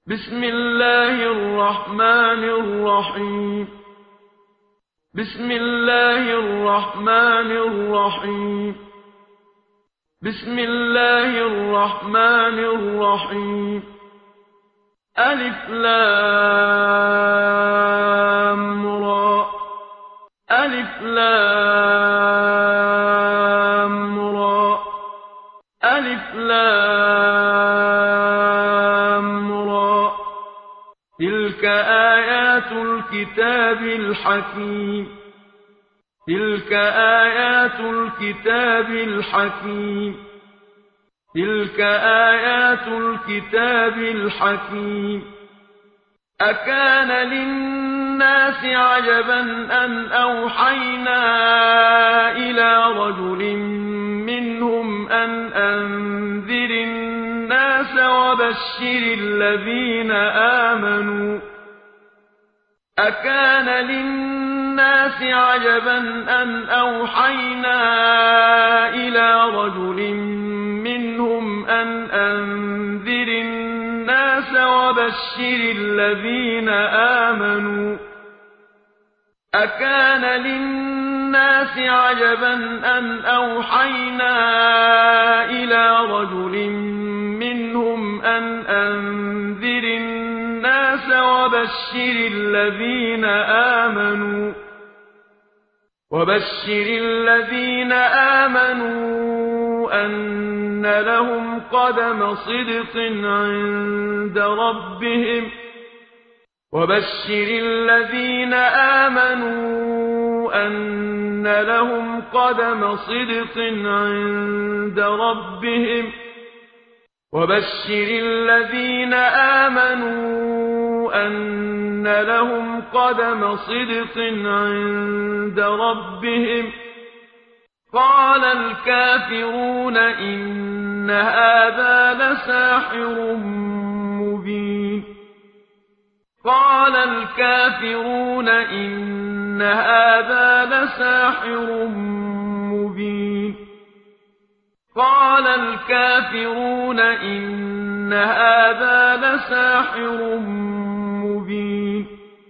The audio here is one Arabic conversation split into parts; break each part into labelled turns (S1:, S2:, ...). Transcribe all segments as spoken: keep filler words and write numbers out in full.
S1: بسم الله الرحمن الرحيم بسم الله الرحمن الرحيم بسم الله الرحمن الرحيم ألف لام را ألف لام را ألف لام را تلك آيات الكتاب الحكيم تلك آيات الكتاب الحكيم تلك آيات الكتاب الحكيم أكان للناس عجبا أن أوحينا إلى رجل منهم أن أنذر الناس وبشر الذين آمنوا أكان للناس عجبا أن أوحينا إلى رجل منهم أن أنذر الناس وبشر الذين آمنوا أكان للناس عجبا أن أوحينا إلى رجل منهم أن أنذر الناس وبشر الذين آمنوا وبشر الذين آمنوا أن لهم قدم صدق عند ربهم وبشر الذين آمنوا أن لهم قدم صدق عند ربهم وبشر الذين آمنوا أن لهم قدم صدق عند ربهم قال الكافرون إن هذا لساحر مبين قال الكافرون إن هذا لساحر مبين قال الكافرون إن هذا لساحر مبين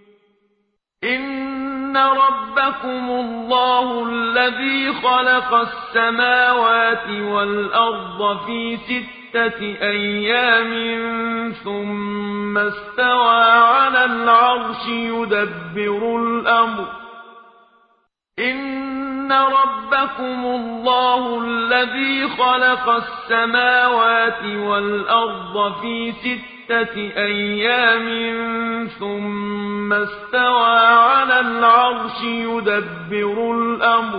S1: إن ربكم الله الذي خلق السماوات والأرض في ستة أيام ثم استوى على العرش يدبر الأمر إن ربكم الله الذي خلق السماوات والأرض في ستة أيام ثم استوى على العرش يدبر الأمر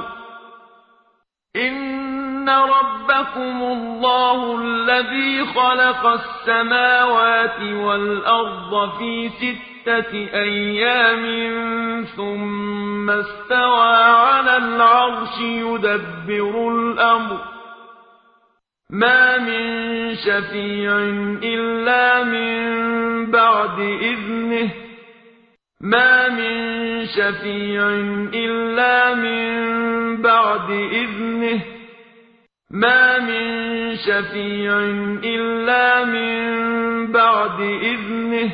S1: إن ربكم الله الذي خلق السماوات والأرض في ستة أيام ثم استوى على العرش يدبر الأمر ما من شفيع إلا من بعد إذنه ما من شفيع إلا من بعد إذنه ما من شفيع إلا من بعد إذنه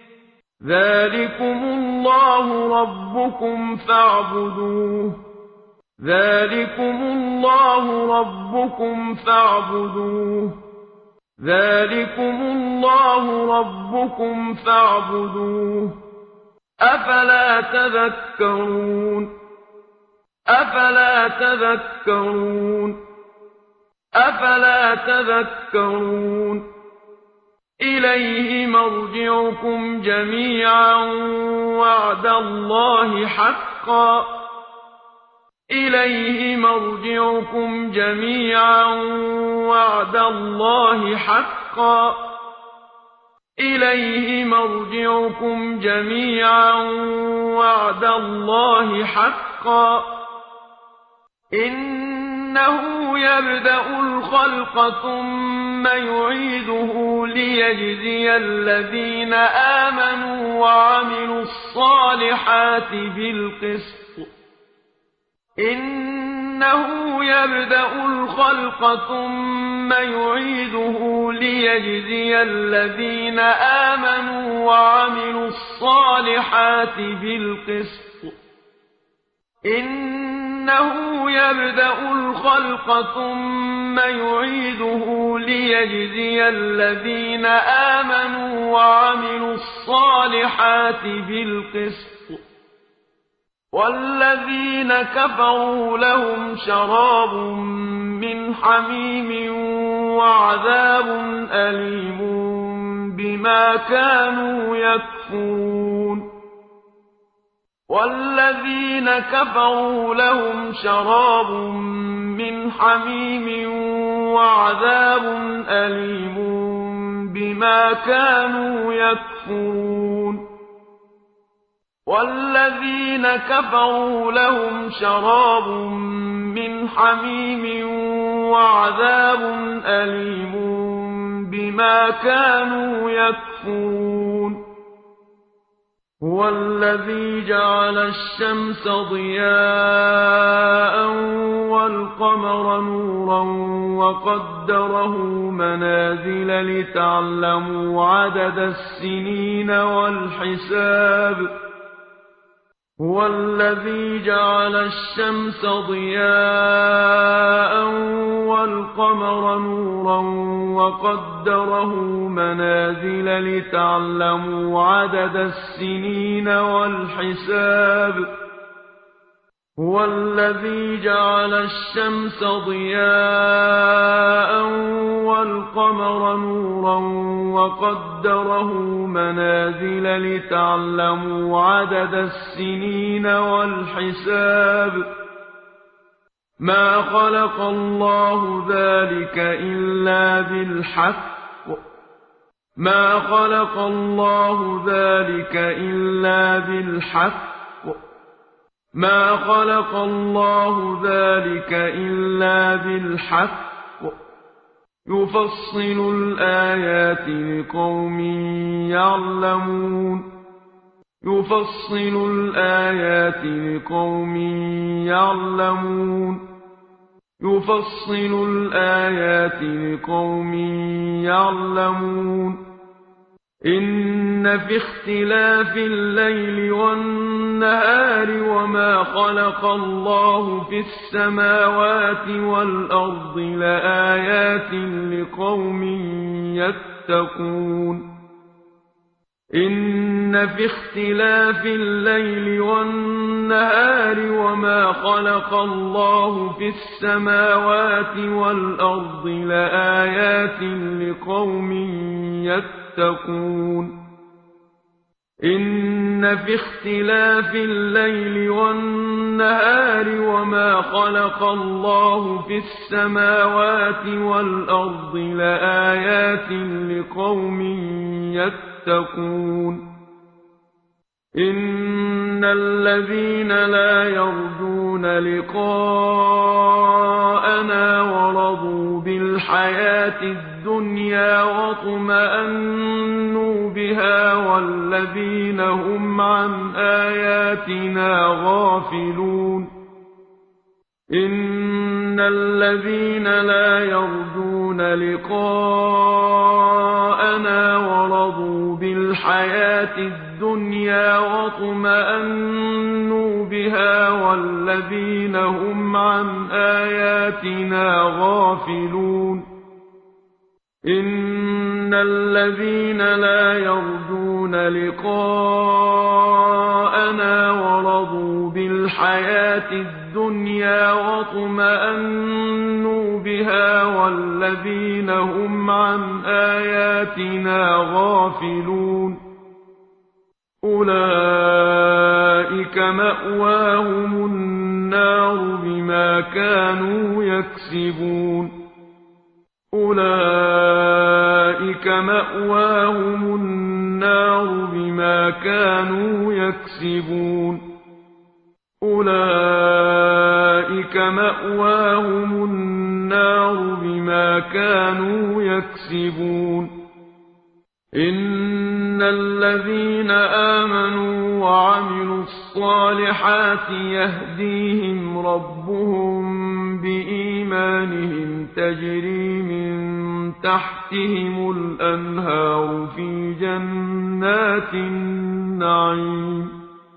S1: ذلكم الله ربكم فاعبدوه ذلكم الله ربكم فاعبدوه ذلكم الله ربكم فاعبدوه أفلا تذكرون أفلا تذكرون أفلا تذكرون إليه مرجعكم جميعا وعد الله حقا إليه مرجعكم جميعا وعد الله حقا إليه مرجعكم جميعا وعد الله حقا إنه يبدأ الخلق ثم يعيده ليجزي الذين آمنوا وعملوا الصالحات بالقسط إنه يبدأ الخلق ثم يعيده ليجزي الذين آمنوا وعملوا الصالحات بالقسط إنه يبدأ الخلق ثم يعيده ليجزي الذين آمنوا وعملوا الصالحات بالقسط والذين كفروا لهم شراب من حميم وعذاب أليم بما كانوا يكفرون والذين كفروا لهم شراب من حميم وعذاب أليم بما كانوا يكفرون والذين كفروا لهم شراب من حميم وعذاب أليم بما كانوا يكفرون هو الذي جعل الشمس ضياء والقمر نورا وقدره منازل لتعلموا عدد السنين والحساب هو الذي جعل الشمس ضياء والقمر نورا وقدره منازل لتعلموا عدد السنين والحساب هو الذي جعل الشمس ضياء والقمر نورا وقدره منازل لتعلموا عدد السنين والحساب ما خلق الله ذلك إلا بالحق ما خلق الله ذلك إلا بالحق ما خلق الله ذلك إلا بالحق يفصل الآيات لقوم يعلمون يفصل الآيات لقوم يعلمون يفصل الآيات لقوم يعلمون إن في اختلاف الليل والنهار وما خلق الله في السماوات والأرض لآيات لقوم يتقون إن في اختلاف الليل والنهار وما خلق الله في السماوات والأرض لآيات لقوم يتقون إن في اختلاف الليل والنهار وما خلق الله في السماوات والأرض لآيات لقوم يتقون إن الذين لا يرجون لقاءنا ورضوا بالحياة الدنيا واطمأنوا بها والذين هم عن آياتنا غافلون إن الذين لا يرجون لقاءنا ورضوا بالحياة الدنيا واطمأنوا بها والذين هم عن آياتنا غافلون إن الذين لا يرجون لقاءنا ورضوا بالحياة الدنيا واطمأنوا بها والذين هم عن آياتنا غافلون أولئك مأواهم النار بما كانوا يكسبون أولئك مأواهم النار بما كانوا يكسبون أولئك مأواهم النار بما كانوا يكسبون إن الذين آمنوا وعملوا الصالحات يهديهم ربهم بإيمانهم تجري من تحتهم الأنهار في جنات جنات النعيم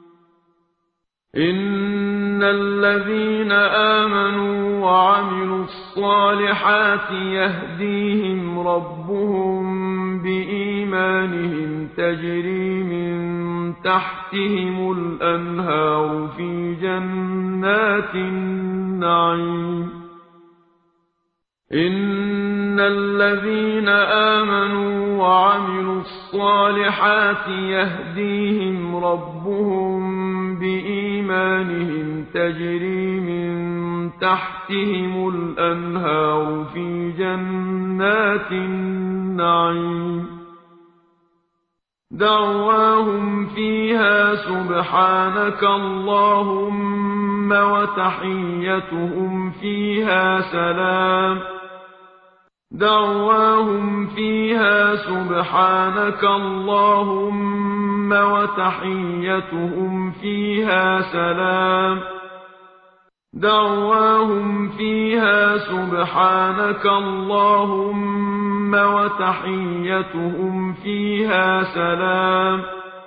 S1: إن الذين آمنوا وعملوا الصالحات يهديهم ربهم بإيمانهم تجري من تحتهم الأنهار في جنات النعيم إن الذين آمنوا وعملوا الصالحات يهديهم ربهم بإيمانهم تجري من تحتهم الأنهار في جنات النعيم دعواهم فيها سبحانك اللهم وتحيتهم فيها سلام دعواهم فيها سبحانك اللهم وتحيتهم فيها سلام دعواهم فيها سبحانك اللهم وتحيتهم فيها سلام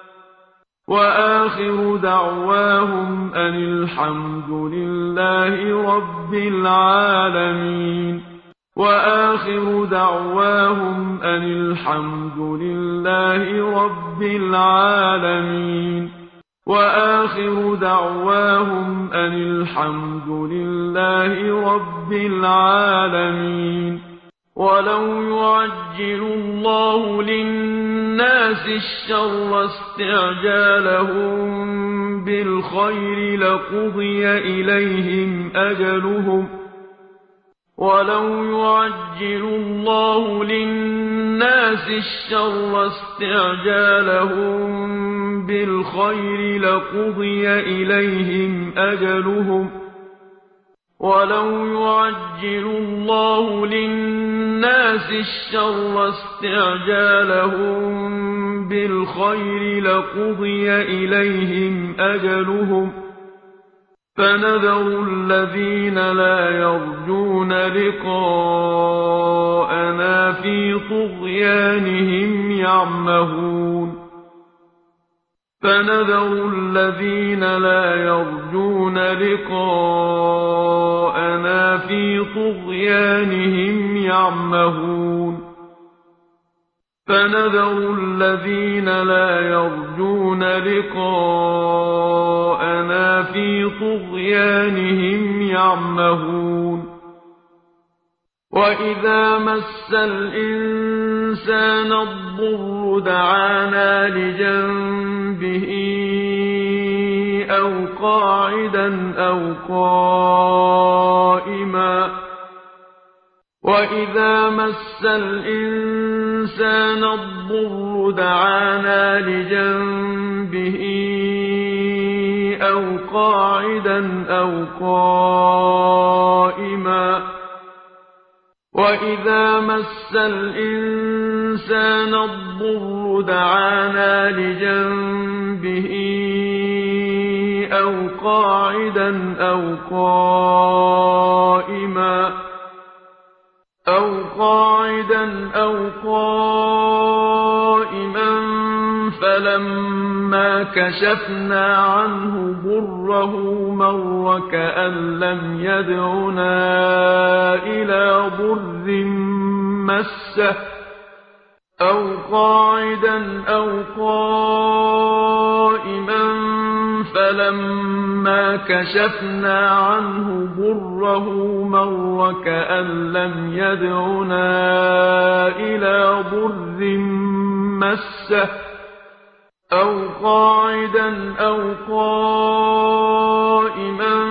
S1: وآخر دعواهم أن الحمد لله رب العالمين وآخر دعواهم أن الحمد لله رب العالمين وآخر دعواهم أن الحمد لله رب العالمين ولو يعجل الله للناس الشر استعجالهم بالخير لقضي إليهم أجلهم ولو يعجل الله للناس الشر استعجالهم بالخير لقضي إليهم أجلهم ولو يعجل الله للناس الشر استعجالهم بالخير لقضي إليهم أجلهم فنذر الذين لا يرجون لقاءنا في طغيانهم يعمهون فنذر الذين لا يرجون لقاءنا في طغيانهم يعمهون فنذر الذين لا يرجون لقاءنا في طغيانهم يعمهون وإذا مس الإنسان الضر دعانا لجنبه أو قاعدا أو قائما وإذا مس الإنسان الضر دعانا لجنبه أو قاعدا أو قائما وإذا مس الإنسان الضر دعانا لجنبه أو قاعدا أو قائما أو قاعدا أو قائما فلما كشفنا عنه ضره مر كأن لم يدعنا إلى ضر مسه أو قاعدا أو قائما فلما كشفنا عنه ضره مر كأن لم يدعنا إلى ضر مسه أو قاعدا أو قائما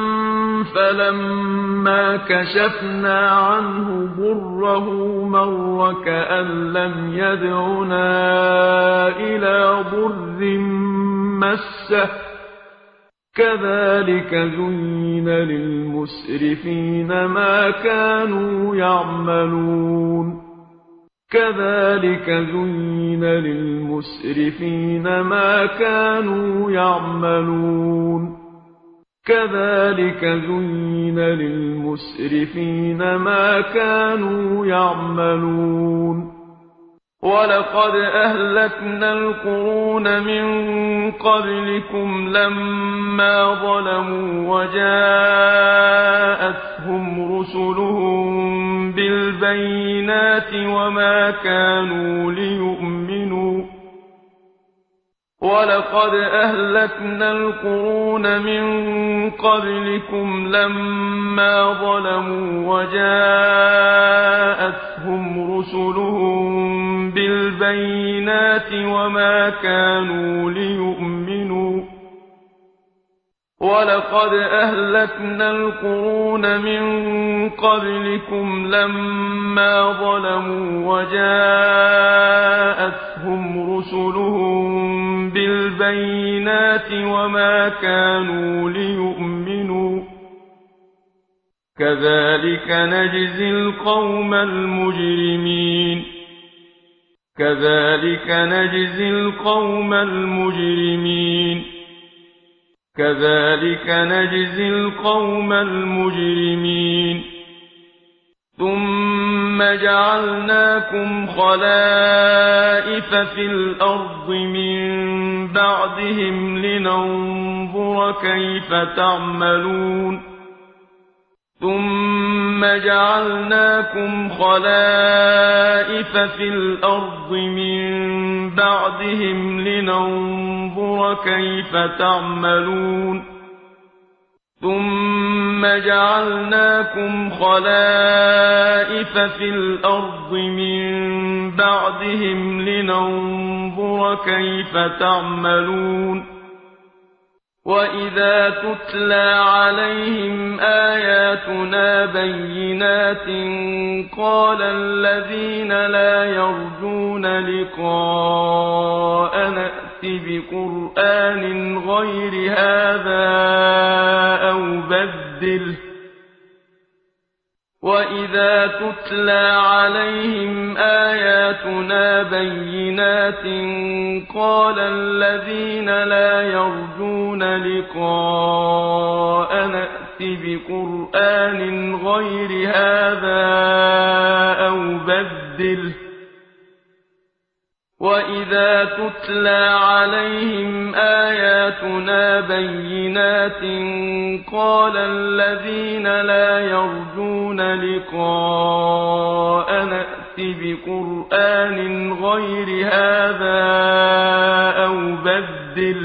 S1: فلما كشفنا عنه ضره مر كأن لم يدعنا إلى ضر مسه كذلك زين للمسرفين ما كانوا يعملون كذلك زين للمسرفين ما كانوا يعملون كذلك زين للمسرفين ما كانوا يعملون ولقد أهلكنا القرون من قبلكم لما ظلموا وجاءتهم رسلهم بالبينات وما كانوا ليؤمنوا ولقد أهلكنا القرون من قبلكم لما ظلموا وجاءتهم رسلهم بالبينات وما كانوا ليؤمنوا ولقد أهلكنا القرون من قبلكم لما ظلموا وجاءتهم رسلهم بالبينات وما كانوا ليؤمنوا كذلك نجزي القوم المجرمين كذلك نجزي القوم المجرمين كذلك نجزي القوم المجرمين ثم جعلناكم خلائف في الأرض من بعدهم لننظر كيف تعملون ثم جعلناكم خلائف في الأرض من بعدهم لننظر كيف تعملون ثم جعلناكم خلائف في الأرض من بعدهم لننظر كيف تعملون وإذا تتلى عليهم آياتنا بينات قال الذين لا يرجون لقاء نأت بقرآن غير هذا أو بدله وإذا تتلى عليهم آياتنا بينات قال الذين لا يرجون لقاء نأت بقرآن غير هذا أو بدله وإذا تتلى عليهم آياتنا بينات قال الذين لا يرجون لقاء نأت بقرآن غير هذا أو بدله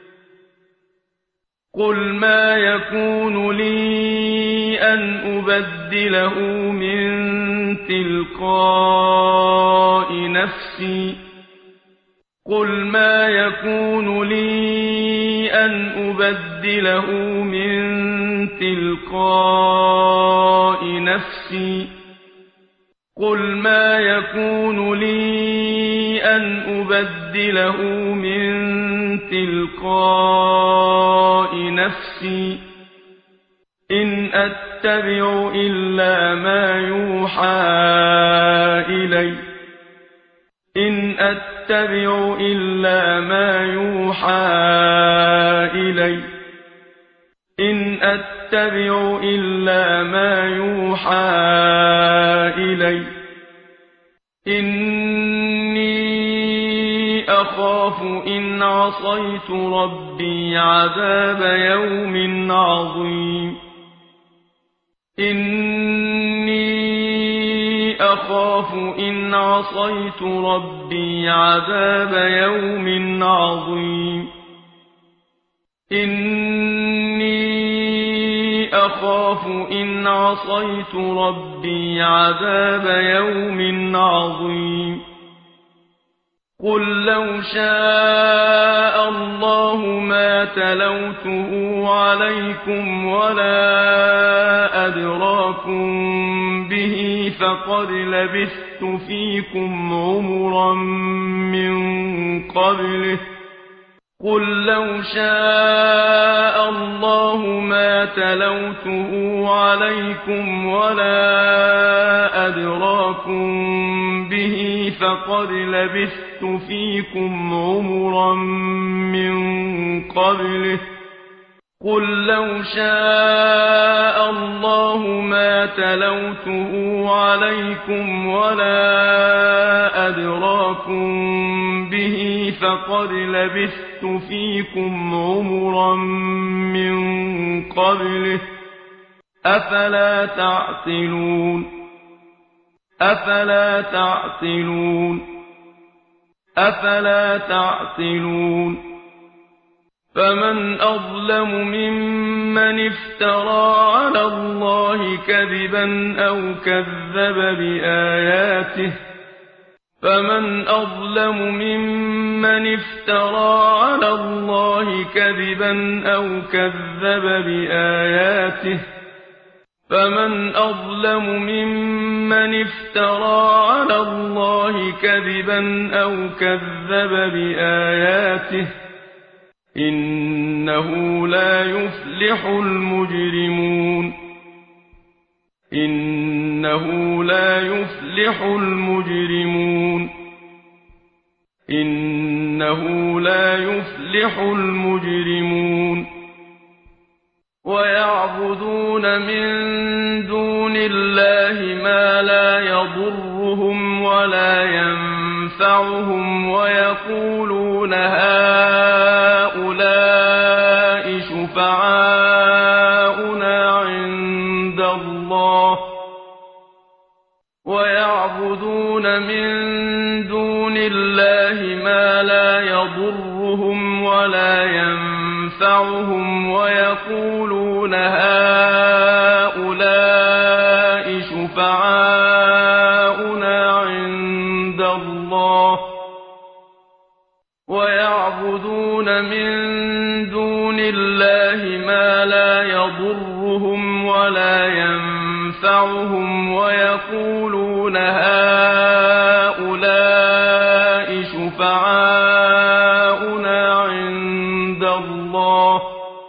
S1: قل ما يكون لي أن أبدله من تلقاء نفسي قل ما يكون لي أن أبدله من تلقاء نفسي قل ما يكون لي أن أبدله من تلقاء نفسي إن أتبع إلا ما يوحى إلي إن أتبع إلا ما يوحى إلي إن أتبع إلا ما يوحى إلي إني أخاف إن عصيت ربي عذاب يوم عظيم إني أخاف إن عصيت ربي عذاب يوم عظيم إني أخاف إن عصيت ربي عذاب يوم عظيم قل لو شاء الله ما تلوته عليكم ولا أدراكم به فقد لبثت فيكم عمرا من قبله قل لو شاء الله ما تلوته عليكم ولا أدراكم به فقد لبثت فيكم عمرا من قبله قل لو شاء الله ما تلوته عليكم ولا أدراكم به فقد لبثت فيكم عمرا من قبله أفلا تعقلون أفلا تعقلون أفلا تعقلون فمن أظلم ممن افترى على الله كذبا أو كذب بآياته فمن أظلم ممن افترى على الله كذبا أو كذب بآياته فمن أظلم ممن افترى على الله كذبا أو كذب بآياته إنه لا يفلح المجرمون إنه لا يفلح المجرمون إنه لا يفلح المجرمون ويعبدون من دون الله ما لا يضرهم ولا ينفعهم ويقولون هؤلاء شفعاؤنا عند الله ويعبدون من دون الله ما لا يضرهم ولا ينفعهم ويقولون هؤلاء شفعاؤنا عند الله ويعبدون من دون الله ما لا يضرهم ولا ينفعهم ويقولون هؤلاء شفعاؤنا عند الله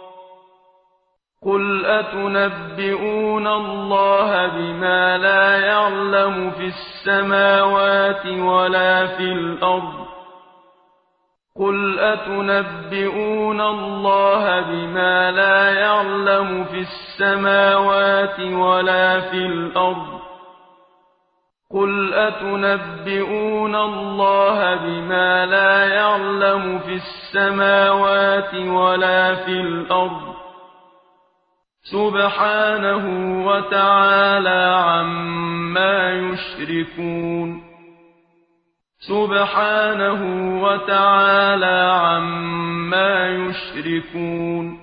S1: قل أتنبئون الله بما لا يعلم في السماوات ولا في الأرض قل أتنبئون الله بما لا يعلم في السماوات ولا في الأرض قل أتنبئون الله بما لا يعلم في السماوات ولا في الأرض سبحانه وتعالى عما يشركون سبحانه وتعالى عما يشركون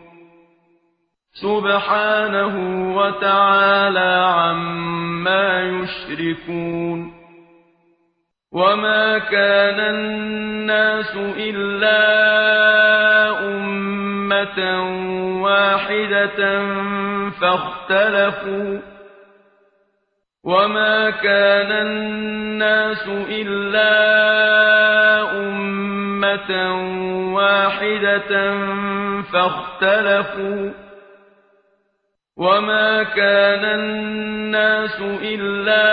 S1: سبحانه وتعالى عما يشركون وما كان الناس إلا أمة واحدة فاختلفوا وما كان الناس إلا أمة واحدة فاختلفوا وما كان الناس إلا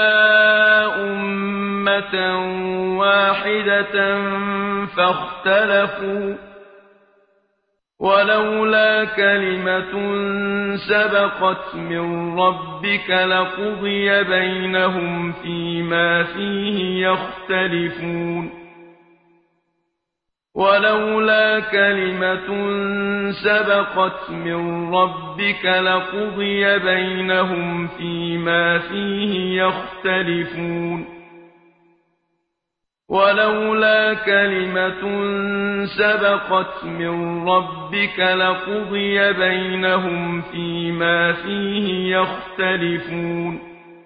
S1: أمة واحدة فاختلفوا ولولا كلمة سبقت من ربك لقضي بينهم فيما فيه يختلفون ولولا كلمة سبقت من ربك لقضي بينهم فيما فيه يختلفون ولولا كلمة سبقت من ربك لقضي بينهم فيما فيه يختلفون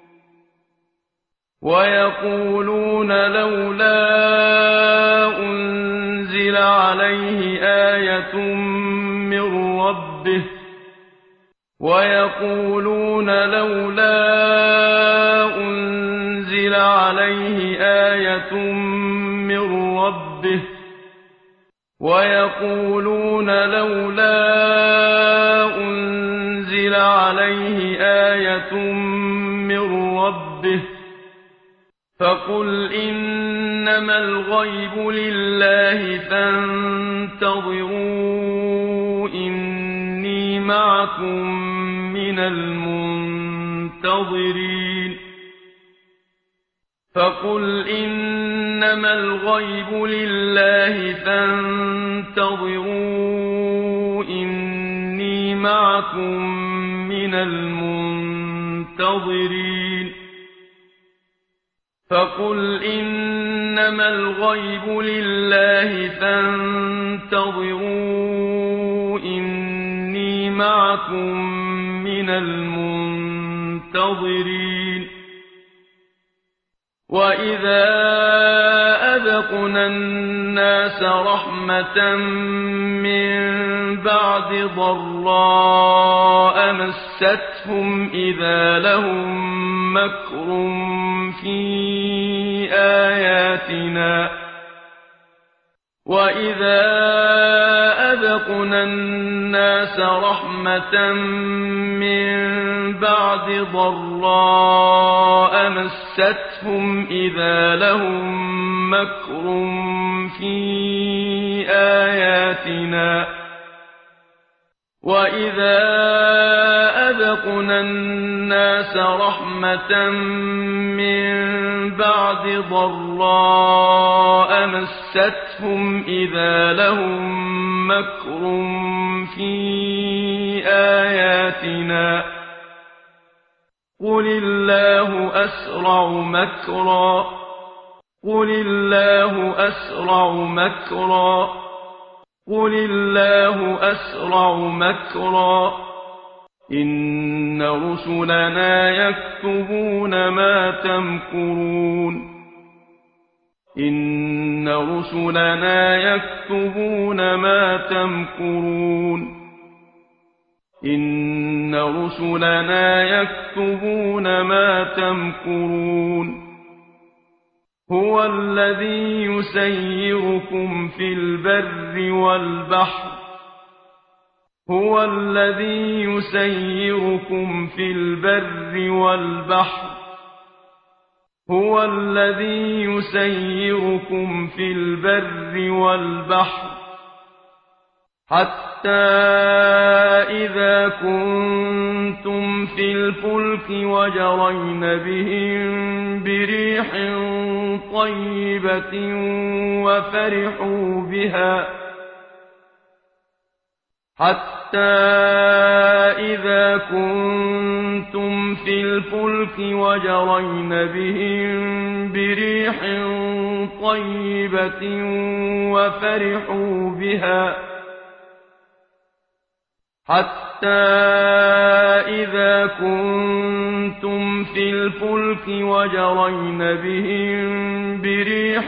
S1: ويقولون لولا أنزل عليه آية من ربه ويقولون لولا أنزل عليه آية من ربه ويقولون لولا أنزل عليه آية من ربه فقل إنما الغيب لله فانتظروا إني معكم من المنتظرين فقل إنما الغيب لله فانتظروا إني معكم من المنتظرين فقل إنما الغيب لله فانتظروا إني معكم من المنتظرين وإذا أذقنا الناس رحمة من بعد ضراء مستهم إذا لهم مكر في آياتنا وإذا أذقنا الناس رحمة من بعد ضراء مستهم إذا لهم مكر في آياتنا وإذا أذقنا الناس رحمة من بعد ضراء مستهم إذا لهم مكر في آياتنا قل الله أسرع مكرا قل الله أسرع مكرا قل الله أسرع مكرا إن رسلنا يكتبون ما تمكرون إن رسلنا يكتبون ما تمكرون إن رسلنا يكتبون ما تمكرون هو الذي يسيركم في البر والبحر هو الذي يسيركم في البر والبحر هو الذي يسيركم في البر والبحر حتى إذا كنتم في الفلك وجرين بهم بريح طيبة وفرحوا بها حتى إذا كنتم في الفلك وجرين بهم بريح طيبة وفرحوا بها حتى إذا كنتم في الفلك وجرين بهم بريح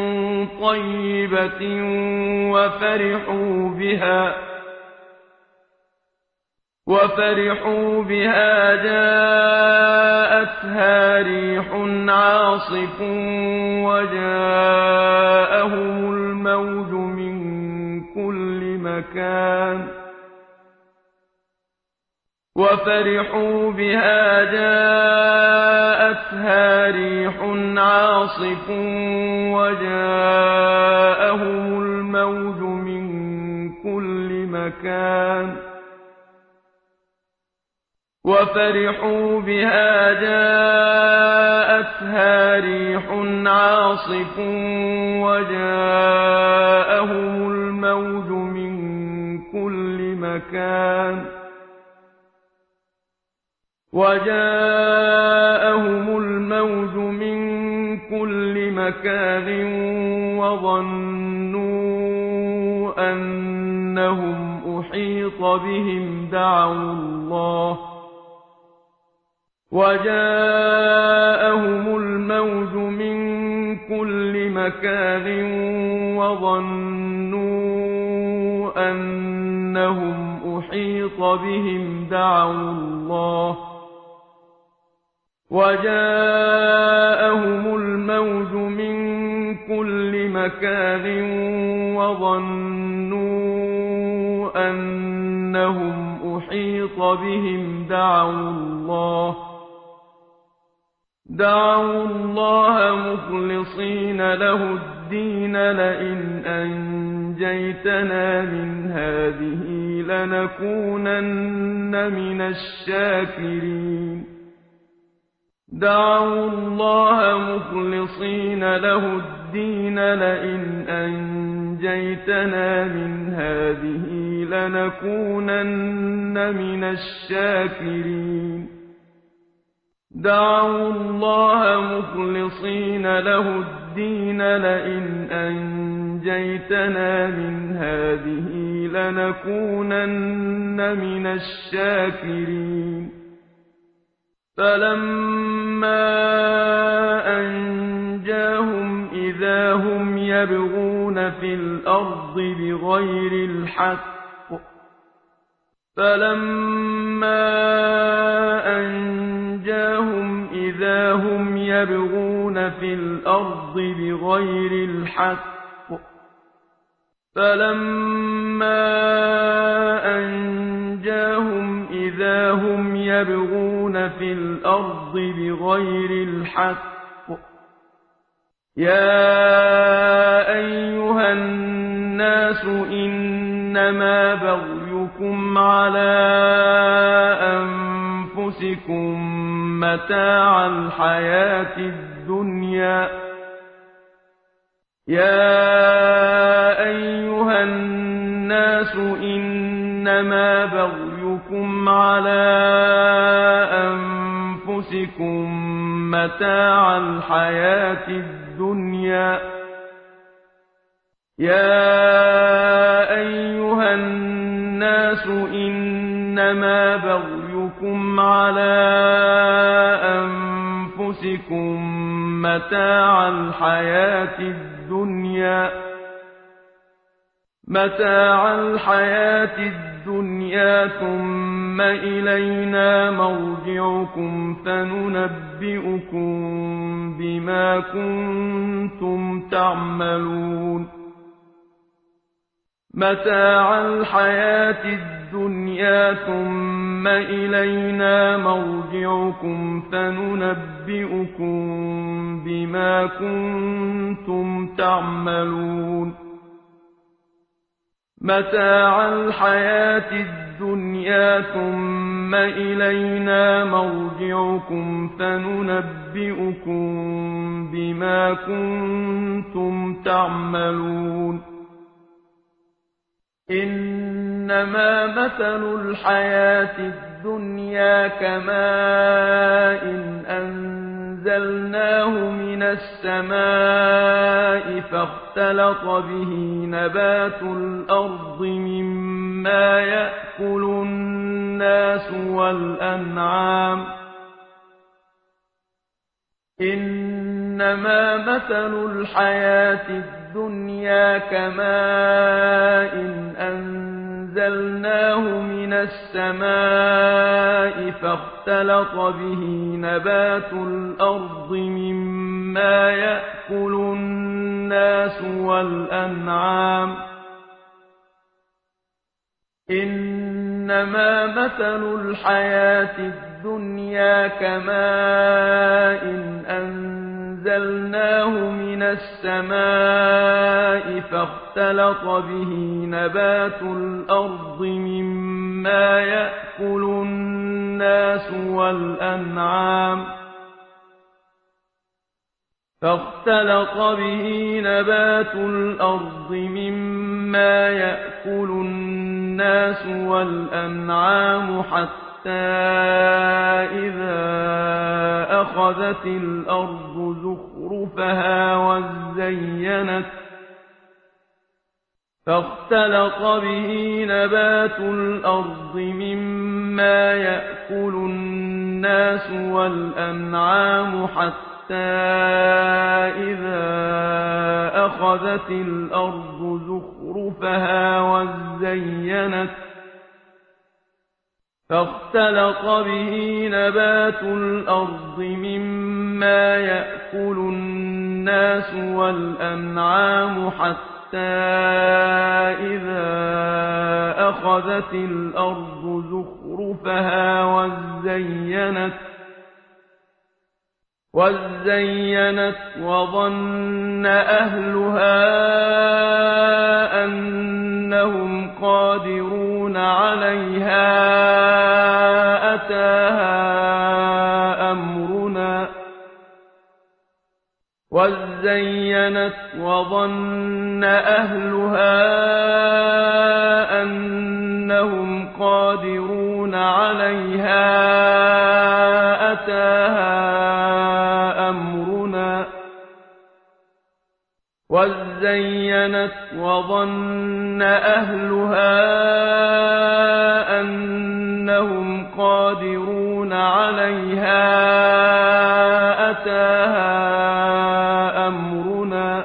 S1: طيبة وفرحوا بها وفرحوا بها جاءتها ريح عاصف وجاءهم الموج من كل مكان وفرحوا بها جاءتها ريح عاصف وجاءهم الموج من كل مكان وفرحوا بها جاءتها ريح عاصف وجاءهم الموج من كل مكان وجاءهم الموج من كل مكان وظنوا أنهم أحيط بهم دعوا الله وجاءهم الموج من كل مكان وظنوا أنهم أحيط بهم دعوا الله وجاءهم الموج من كل مكان وظنوا أنهم أحيط بهم دعوا الله دعوا الله مخلصين له الدين لئن أنجيتنا من هذه لنكونن من الشاكرين دعوا الله مخلصين له الدين لئن أنجيتنا من هذه لنكونن من الشاكرين دعوا الله مخلصين له الدين لئن أنجيتنا من هذه لنكونن من الشاكرين فلما أنجاهم إذا هم يبغون في الأرض بغير الحق فلما أنجاهم إذا هم يبغون في الأرض بغير الحق فلما أنجاهم إذا هم يبغون في الأرض بغير الحق يا أيها الناس إنما بغيكم على أنفسكم متاع الحياة الدنيا يا أيها الناس إنما بغيكم على أنفسكم متاع الحياة الدنيا يا أيها الناس إنما بغيكم على أنفسكم متاع الحياة الدنيا متاع الحياة الدنيا ثم إلينا مرجعكم فننبئكم بما كنتم تعملون متاع الحياة الدنيا ثم إلينا مرجعكم فننبئكم بما كنتم تعملون متاع الحياة الدنيا ثم إلينا مرجعكم فننبئكم بما كنتم تعملون إنما مثل الحياة الدنيا كماء أنزلناه من السماء فاختلط به نبات الأرض مما يأكل الناس والأنعام إنما مثل الحياة الدنيا كماء أنزلناه من السماء فاختلط به نبات الأرض مما يأكل الناس والأنعام إنما مثل الحياة الدنيا كماء أنزلناه من السماء فاختلط به نبات الأرض مما يأكل الناس والأنعام فاختلط به نبات الأرض مما يأكل الناس والأنعام حتى إذا أخذت الأرض زخرفها وزينت فاختلط به نبات الأرض مما يأكل الناس والأنعام حتى إذا أخذت الأرض زخرفها وزينت فاختلط به نبات الأرض مما يأكل الناس والأنعام حتى إذا أخذت الأرض زخرفها وزينت وزينت وظن أهلها أن عَلَيْهَا أَتَاهَا أَمْرُنَا وَازَّيَّنَتْ وَظَنَّ أَهْلُهَا أَنَّهُمْ قَادِرُونَ عَلَيْهَا أَتَاهَا أَمْرُنَا وَازَّيَّنَتْ وَظَنَّ أَهْلُهَا أَنَّهُمْ قَادِرُونَ عَلَيْهَا أَتَاهَا أَمْرُنَا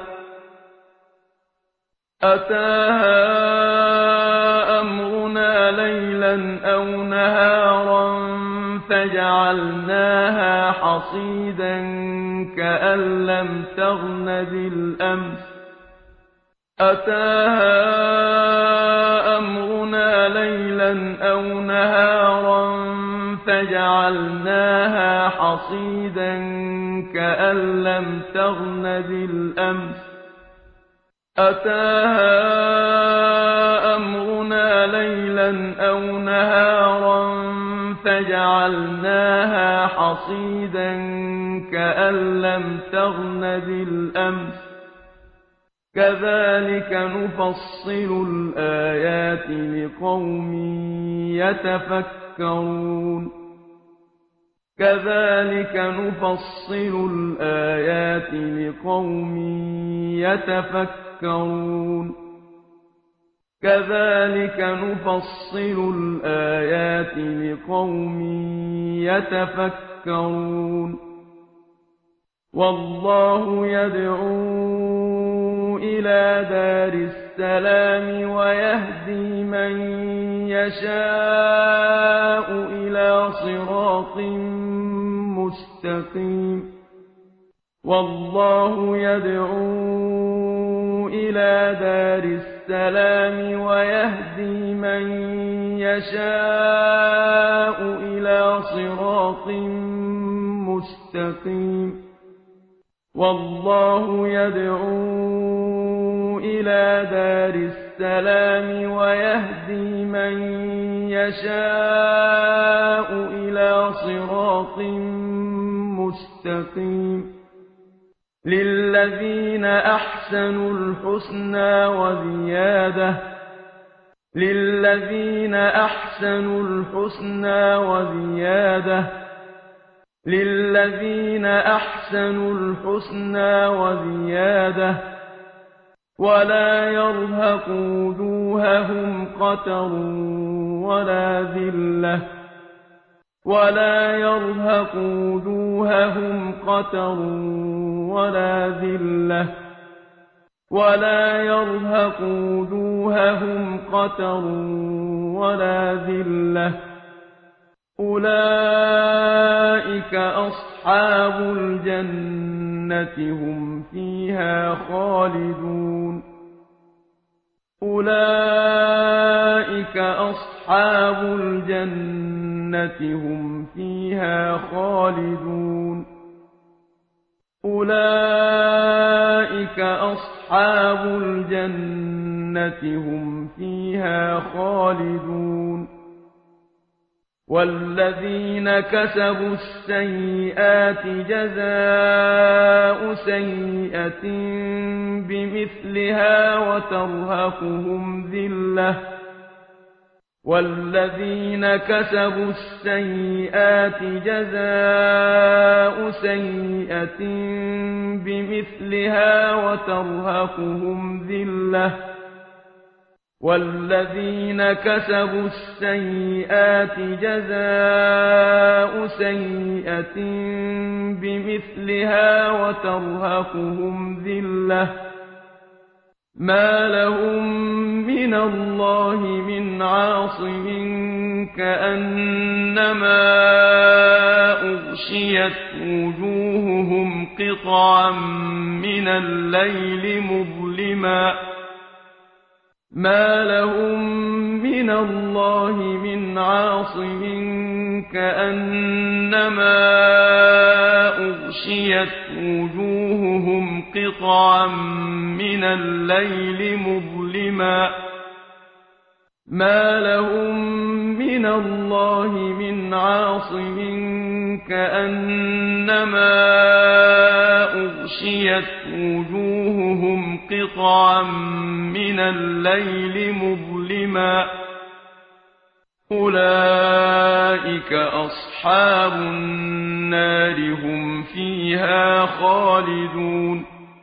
S1: أَتَاهَا أَمْرُنَا لَيْلًا أَوْ نَهَارًا فَجَعَلْنَاهَا حَصِيدًا كَأَن لَّمْ تَغْنَ بِالْأَمْسِ أَتَاهَا أَمْرُنَا لَيْلًا أَوْ نَهَارًا فَجَعَلْنَاهَا حَصِيدًا كَأَن لَّمْ تَغْنَ بِالْأَمْسِ أَتَاهَا أَمْرُنَا لَيْلًا أَوْ نَهَارًا فَجَعَلْنَاهَا حَصِيدًا كَأَن لَّمْ تَغْنَ بِالْأَمْسِ كَذَلِكَ نُفَصِّلُ الْآيَاتِ لِقَوْمٍ يَتَفَكَّرُونَ كَذَلِكَ نُفَصِّلُ الْآيَاتِ لِقَوْمٍ يَتَفَكَّرُونَ كَذَلِكَ نُفَصِّلُ الْآيَاتِ لِقَوْمٍ يَتَفَكَّرُونَ وَاللَّهُ يَدْعُو إِلَىٰ دَارِ السَّلَامِ وَيَهْدِي مَن يَشَاءُ إِلَىٰ صِرَاطٍ مُّسْتَقِيمٍ وَاللَّهُ يَدْعُو إِلَىٰ دَارِ السَّلَامِ وَيَهْدِي مَن يَشَاءُ إِلَىٰ صِرَاطٍ مُّسْتَقِيمٍ وَاللَّهُ يَدْعُو إِلَىٰ دَارِ السَّلَامِ وَيَهْدِي مَن يَشَاءُ إِلَىٰ صِرَاطٍ مُّسْتَقِيمٍ لِلَّذِينَ أَحْسَنُوا الْحُسْنَىٰ وَزِيَادَةٌ لِلَّذِينَ أَحْسَنُوا الْحُسْنَىٰ وَزِيَادَةٌ لِلَّذِينَ أَحْسَنُوا الْحُسْنَىٰ وَزِيَادَةٌ وَلَا يَرْهَقُ وُجُوهَهُمْ قَتَرٌ وَلَا ذِلَّةٌ وَلَا يَرْهَقُ وُجُوهَهُمْ قَتَرٌ وَلَا ذِلَّةٌ وَلَا يَرْهَقُ وُجُوهَهُمْ قَتَرٌ وَلَا ذِلَّةٌ أُولَٰئِكَ أَصْحَابُ الْجَنَّةِ هُمْ فِيهَا خَالِدُونَ أُولَٰئِكَ أَصْحَابُ الْجَنَّةِ هُمْ فِيهَا خَالِدُونَ أُولَٰئِكَ أَصْحَابُ الْجَنَّةِ هُمْ فِيهَا خَالِدُونَ وَالَّذِينَ كَسَبُوا السَّيِّئَاتِ جَزَاءُ سَيِّئَةٍ بِمِثْلِهَا وَتَرْهَقُهُمْ ذِلَّةٌ وَالَّذِينَ كَسَبُوا السَّيِّئَاتِ جَزَاءُ سَيِّئَةٍ بِمِثْلِهَا وَتَرْهَقُهُمْ ذِلَّةٌ وَالَّذِينَ كَسَبُوا السَّيِّئَاتِ جَزَاءُ سَيِّئَةٍ بِمِثْلِهَا وَتَرْهَقُهُمْ ذِلَّةٌ مَّا لَهُم مِّنَ اللَّهِ مِنْ عَاصِمٍ كَأَنَّمَا أُغْشِيَتْ وُجُوهُهُمْ قِطَعًا مِّنَ اللَّيْلِ مُظْلِمًا مَا لَهُم مِّنَ اللَّهِ مِنْ عَاصِمٍ كَأَنَّمَا أُغْشِيَتْ وُجُوهُهُمْ قِطَعًا مِّنَ اللَّيْلِ مُظْلِمًا ما لهم من الله من عاصم كأنما أغشيت وجوههم قطعا من الليل مظلما أولئك أصحاب النار هم فيها خالدون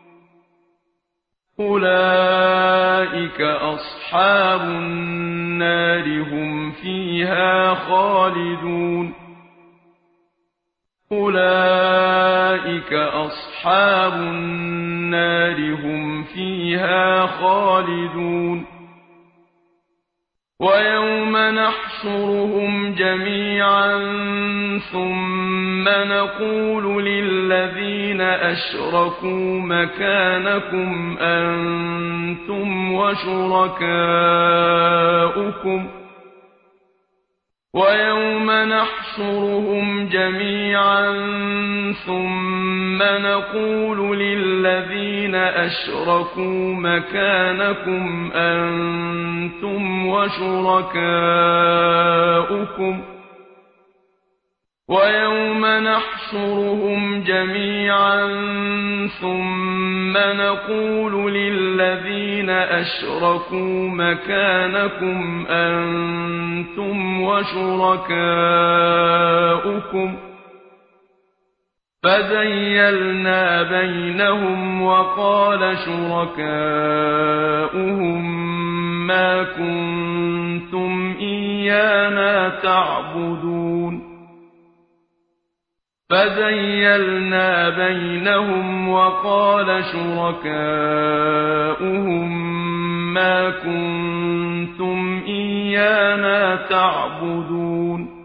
S1: أولئك أصحاب النار هم فيها خالدون أولئك أصحاب النار هم فيها خالدون ويوم نحشرهم جميعا ثم نقول للذين أشركوا مكانكم أنتم وشركاؤكم ويوم نحشرهم جميعا ثم نقول للذين أشركوا مكانكم أنتم وشركاؤكم ويوم نحشرهم جميعا ثم نقول للذين أشركوا مكانكم أنتم وشركاؤكم فزيلنا بينهم وقال شركاؤهم ما كنتم إيانا تعبدون فزيلنا بينهم وقال شركاؤهم ما كنتم إيانا تعبدون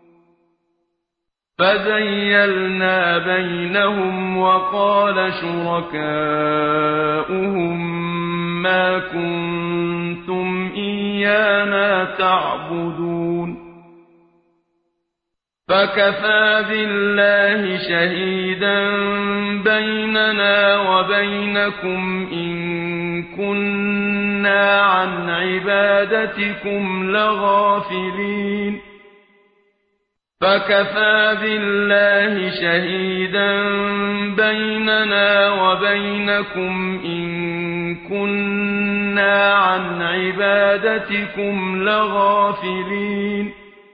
S1: فزيلنا بينهم وقال شركاؤهم ما كنتم إيانا تعبدون فكفى بالله شهيدا بيننا وبينكم إن كنا عن عبادتكم لغافلين فكفى بالله شهيدا بيننا وبينكم إن كنا عن عبادتكم لغافلين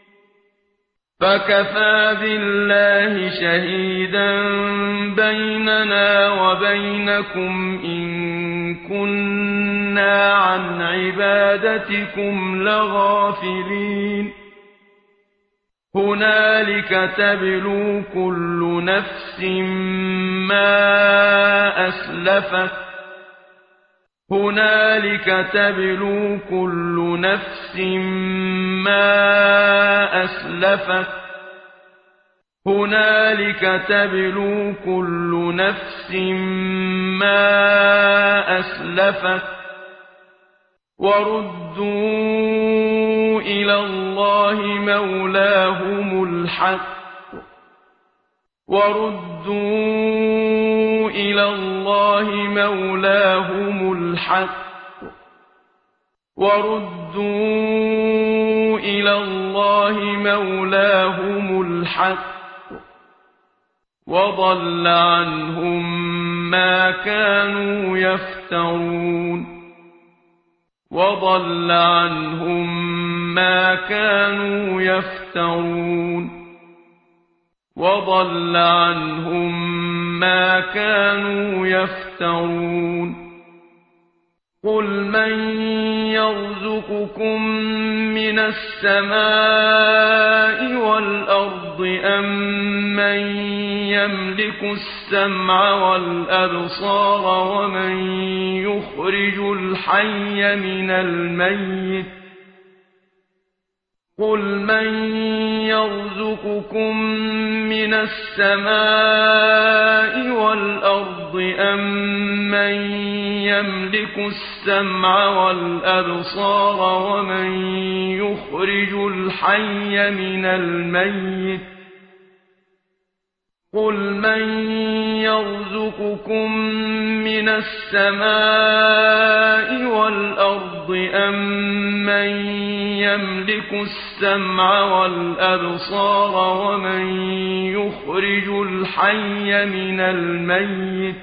S1: فكفى بالله شهيدا بيننا وبينكم إن كنا عن عبادتكم لغافلين هنالك تبلو كل نفس ما أسلفت هنالك تبلو كل نفس ما أسلفت هنالك تبلو كل نفس ما أسلفت وردوا إلى الله مولاهم الحق وردوا إلى الله مولاهم الحق وردوا إلى الله مولاهم الحق وضل عنهم ما كانوا يفترون وضل عنهم ما كانوا يفترون وضل عنهم ما كانوا يفترون قل من يرزقكم من السماء والأرض أم من يملك السمع والأبصار ومن يخرج الحي من الميت قل من يرزقكم من السماء والأرض أم من يملك السمع والأبصار ومن يخرج الحي من الميت قل من يرزقكم من السماء والأرض أم من يملك السمع والأبصار ومن يخرج الحي من الميت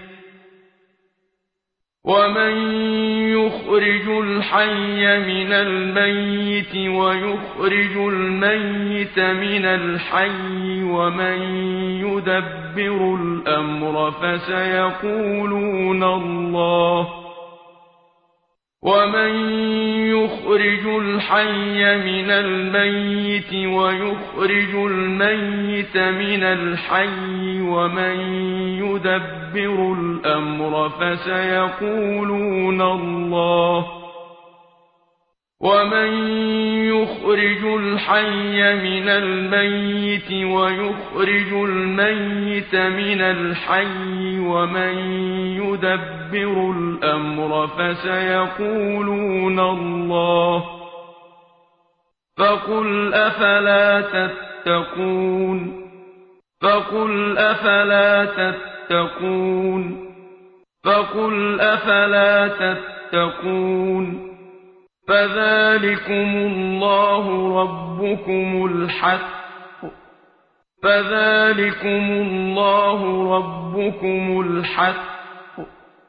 S1: ومن يخرج الحي من الميت ويخرج الميت من الحي ومن يدبر الأمر فسيقولون الله ومن يخرج الحي من الميت ويخرج الميت من الحي ومن يدبر الأمر فسيقولون الله ومن يخرج الحي من الميت ويخرج الميت من الحي ومن يدبر الأمر فسيقولون الله فقل أفلا تتقون فقل أفلا تتقون فقل أفلا تتقون فذلكم الله ربكم الحق فذلكم الله ربكم الحق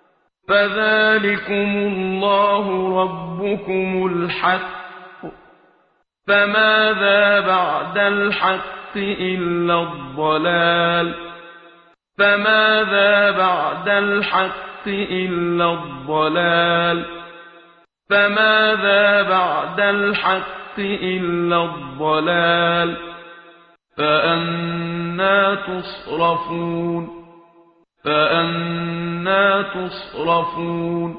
S1: فذلكم الله ربكم الحق فماذا بعد الحق إلا الضلال فماذا بعد الحق إلا الضلال فماذا بعد الحق إلا الضلال فأنى تصرفون فأنى تصرفون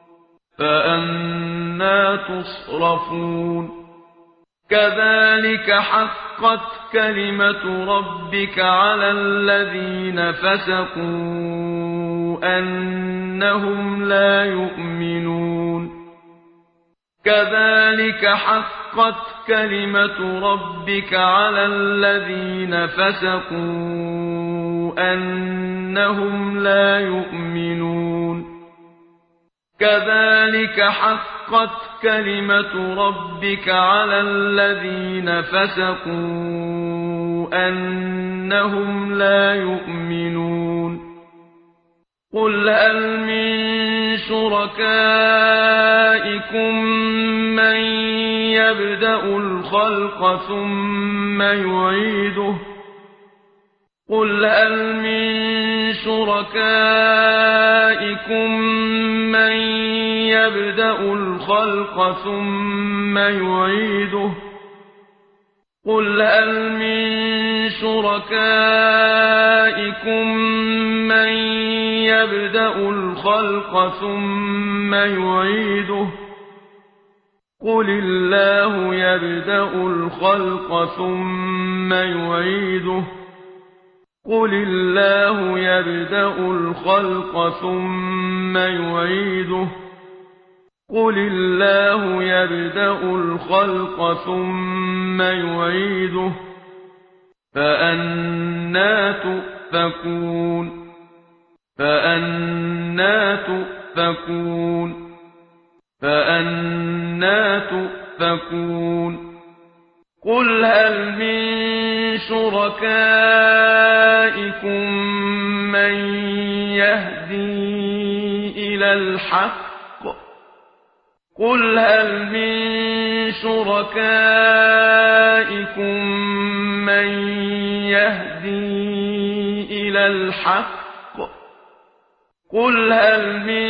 S1: فأنى تصرفون كذلك حقت كلمة ربك على الذين فسقوا أنهم لا يؤمنون كذلك حقت كلمة ربك على الذين فسقوا أنهم لا يؤمنون كذلك حقت كلمة ربك على الذين فسقوا أنهم لا يؤمنون قل هل من شركائكم من يبدأ الخلق ثم يعيده قل هل من شركائكم من يبدأ الخلق ثم يعيده قل هل من شركائكم من يبدأ الخلق ثم يعيده قل الله يبدأ الخلق ثم يعيده قل الله يبدأ الخلق ثم يعيده قل الله يبدأ الخلق ثم يعيده فأنى تؤفكون فأنى تؤفكون فأنى تؤفكون قل هل من شركائكم من يهدي إلى الحق قل هل من شركائكم من يهدي إلى الحق قل هل من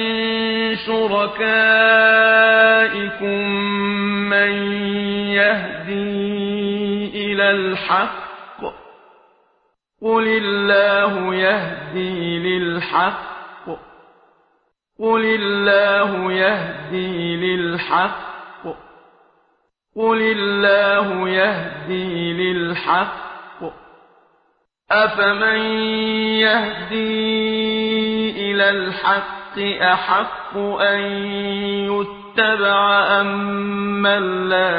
S1: شركائكم من يهدي إلى الحق قل الله يهدي للحق قل الله يهدي للحق قل الله يهدي للحق أفمن يهدي إلى الحق أحق أن يتبع أم من لا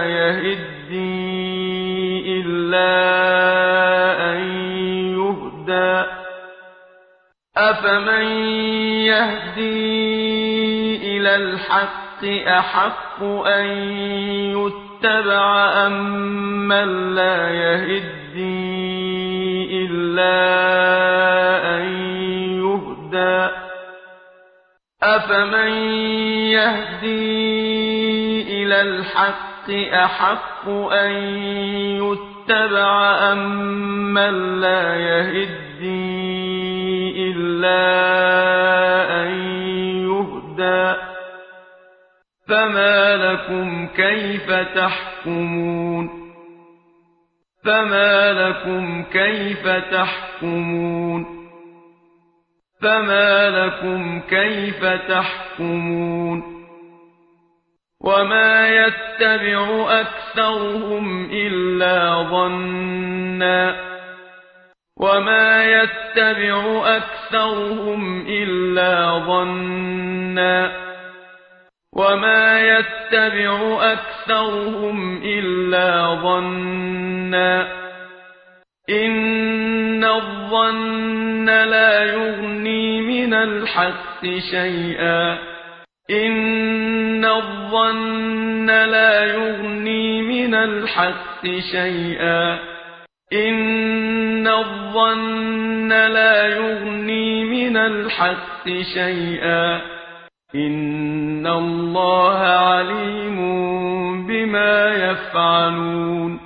S1: يهدي إلا أن يهدى أفمن يهدي إلى الحق أحق أن يتبع أم من لا يهدي إلا أن يهدى أفمن يهدي إلى الحق أحق أن يتبع أم من لا يهدي إلا أن يهدى فما لكم كيف تحكمون فما لكم كيف تحكمون فما لكم كيف تحكمون وما يتبع أكثرهم إلا ظنًّا وما يتبع أكثرهم إلا ظنًّا وما يتبع أكثرهم إلا ظنًّا إن الظن لا يغني من الحق شيئا إن الظن لا يغني من الحق شيئا إن الظن لا يغني من الحق شيئا إن الله عليم بما يفعلون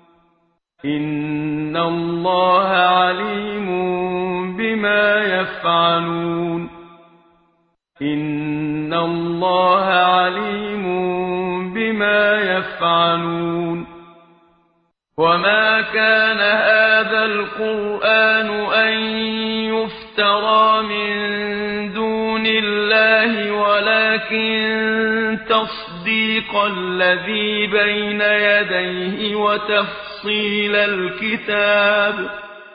S1: إن الله عليم بما يفعلون إن الله عليم بما يفعلون وما كان هذا القرآن أن يفترى من دون الله ولكن تصديق الذي بين يديه وتفصيل الكتاب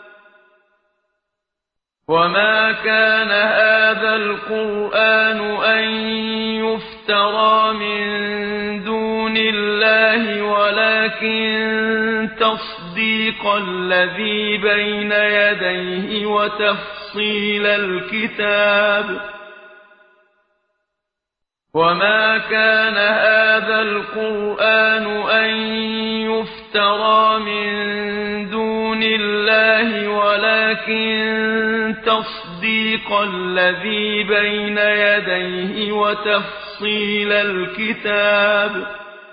S1: وما كان هذا القرآن أن يفترى من دون الله ولكن تصديق الذي بين يديه وتفصيل الكتاب وما كان هذا القرآن أن يفترى من دون الله ولكن تصديق الذي بين يديه وتفصيل الكتاب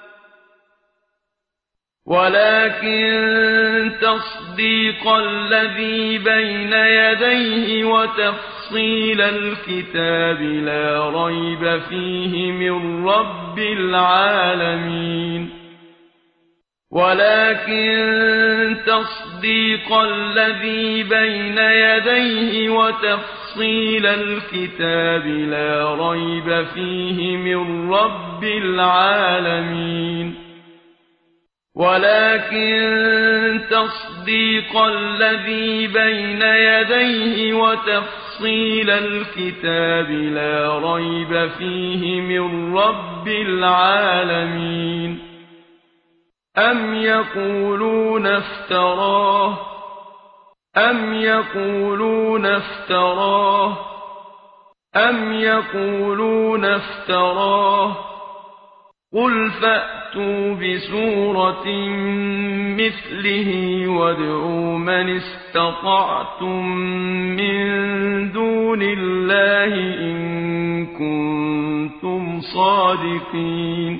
S1: ولكن تصديق الذي بين يديه وتفصيل الكتاب لا ريب فيه من رب العالمين ولكن تصديق الذي بين يديه وتفصيل الكتاب لا ريب فيه من رب العالمين ولكن تصديق الذي بين يديه وتفصيل الكتاب لا ريب فيه من رب العالمين أم يقولون افتراه أم يقولون افتراه أم يقولون افتراه قل فأتوا بسورة مثله وادعوا من استطعتم من دون الله إن كنتم صادقين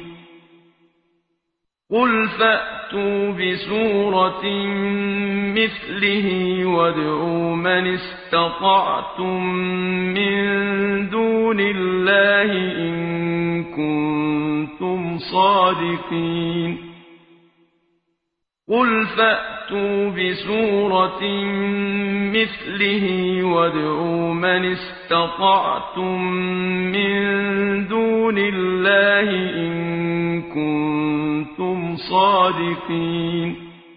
S1: قل فأتوا بسورة مثله وادعوا من استطعتم من دون الله إن كنتم صادقين قل فأتوا بسورة مثله وادعوا من استطعتم من دون الله إن كنتم صادقين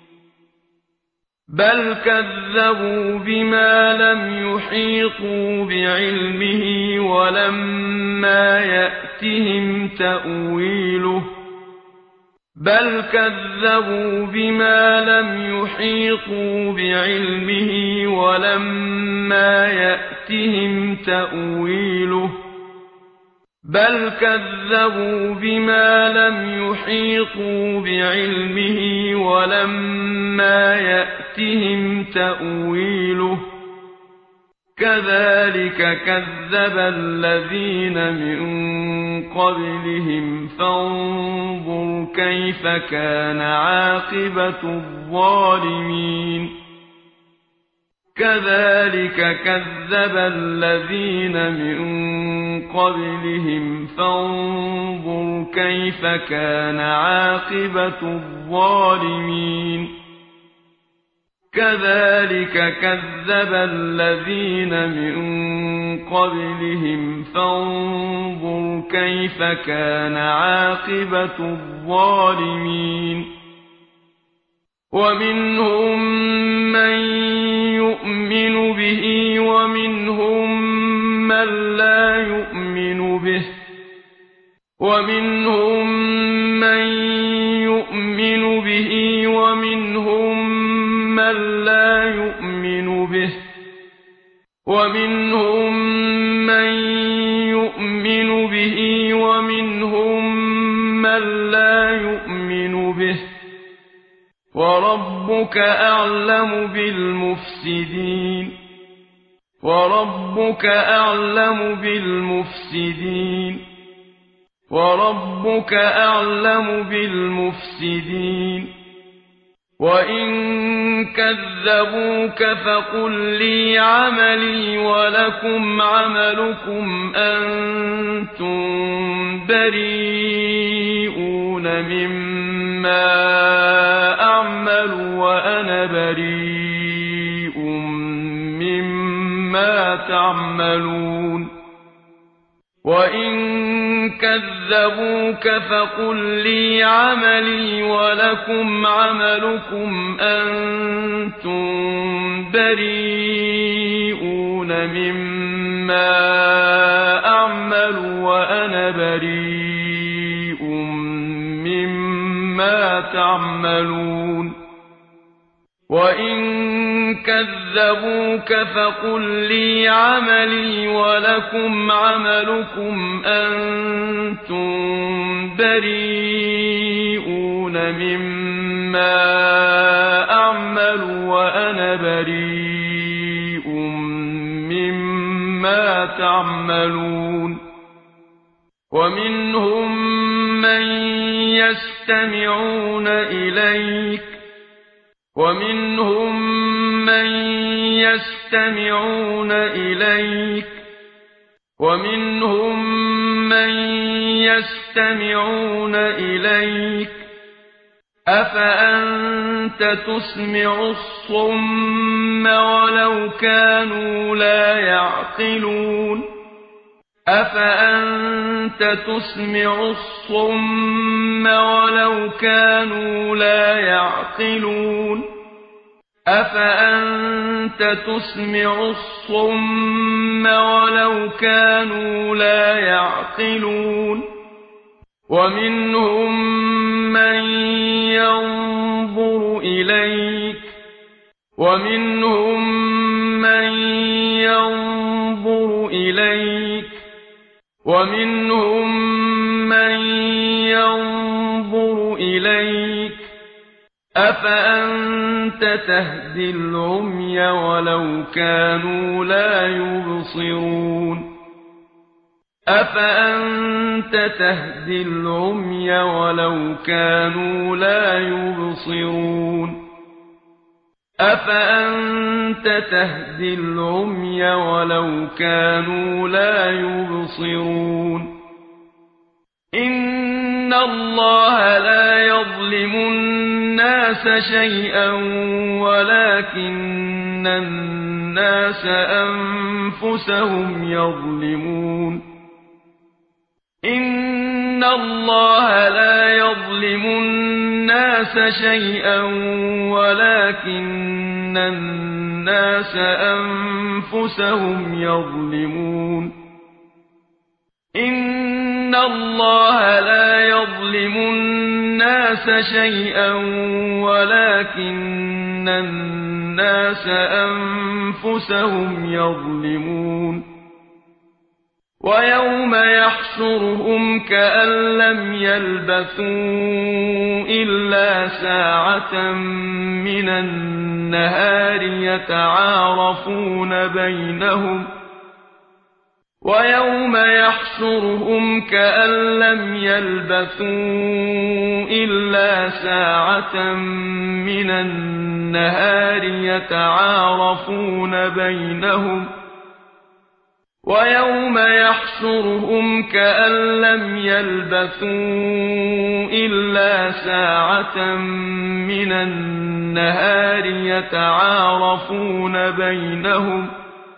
S1: بل كذبوا بما لم يحيطوا بعلمه ولما يأتهم تأويله بل كذبوا بما لم يحيطوا بعلمه ولما يأتهم يأتهم تأويله بل كذبوا بما لم يحيطوا بعلمه ولما يأتهم تأويله كذلك كذب الذين من قبلهم فانظر كيف كان عاقبة الظالمين كذلك كذب الذين من قبلهم فانظر كيف كان عاقبة الظالمين كذلك كذب الذين من قبلهم فانظر كيف كان عاقبة الظالمين ومنهم من يؤمن به ومنهم من لا يؤمن به ومنهم من يؤمن به ومنهم من لا يؤمن به ومنهم من يؤمن به ومنهم من لا يؤمن به وربك أعلم بالمفسدين وربك أعلم بالمفسدين وربك أعلم بالمفسدين وإن كذبوك فقل لي عملي ولكم عملكم أنتم بريئون مما أعمل وأنا بريء مما تعملون وإن كذبوك فقل لي عملي ولكم عملكم أنتم بريئون مما أعمل وأنا بريء مما تعملون وإن كذبوك فقل لي عملي ولكم عملكم أنتم بريئون مما أعمل وأنا بريء مما تعملون ومنهم من يستمعون إليك ومنهم من يستمعون إليك ومنهم من يستمعون إليك أفأنت تسمع الصم ولو كانوا لا يعقلون أفأنت تسمع الصم ولو كانوا لا يعقلون أفأنت تسمع الصم ولو كانوا لا يعقلون ومنهم من ينظر إليك ومنهم من ينظر إليك ومنهم من ينظر إليك أفأنت تهدي العمي ولو كانوا لا يبصرون أفأنت تهدي العمي ولو كانوا لا يبصرون أفأنت تهدي العمي ولو كانوا لا يبصرون إن الله لا يظلم الناس شيئا ولكن الناس أنفسهم يظلمون إن الله لا يظلم الناس شيئا ولكن الناس أنفسهم يظلمون إن الله لا يظلم الناس الناس شيئا ولكن الناس أنفسهم يظلمون ويوم يحشرهم كأن لم يلبثوا إلا ساعة من النهار يتعارفون بينهم ويوم يحشرهم كأن لم يلبثوا إلا ساعة من النهار يتعارفون بينهم ويوم يحشرهم كأن لم يلبثوا إلا ساعة من النهار يتعارفون بينهم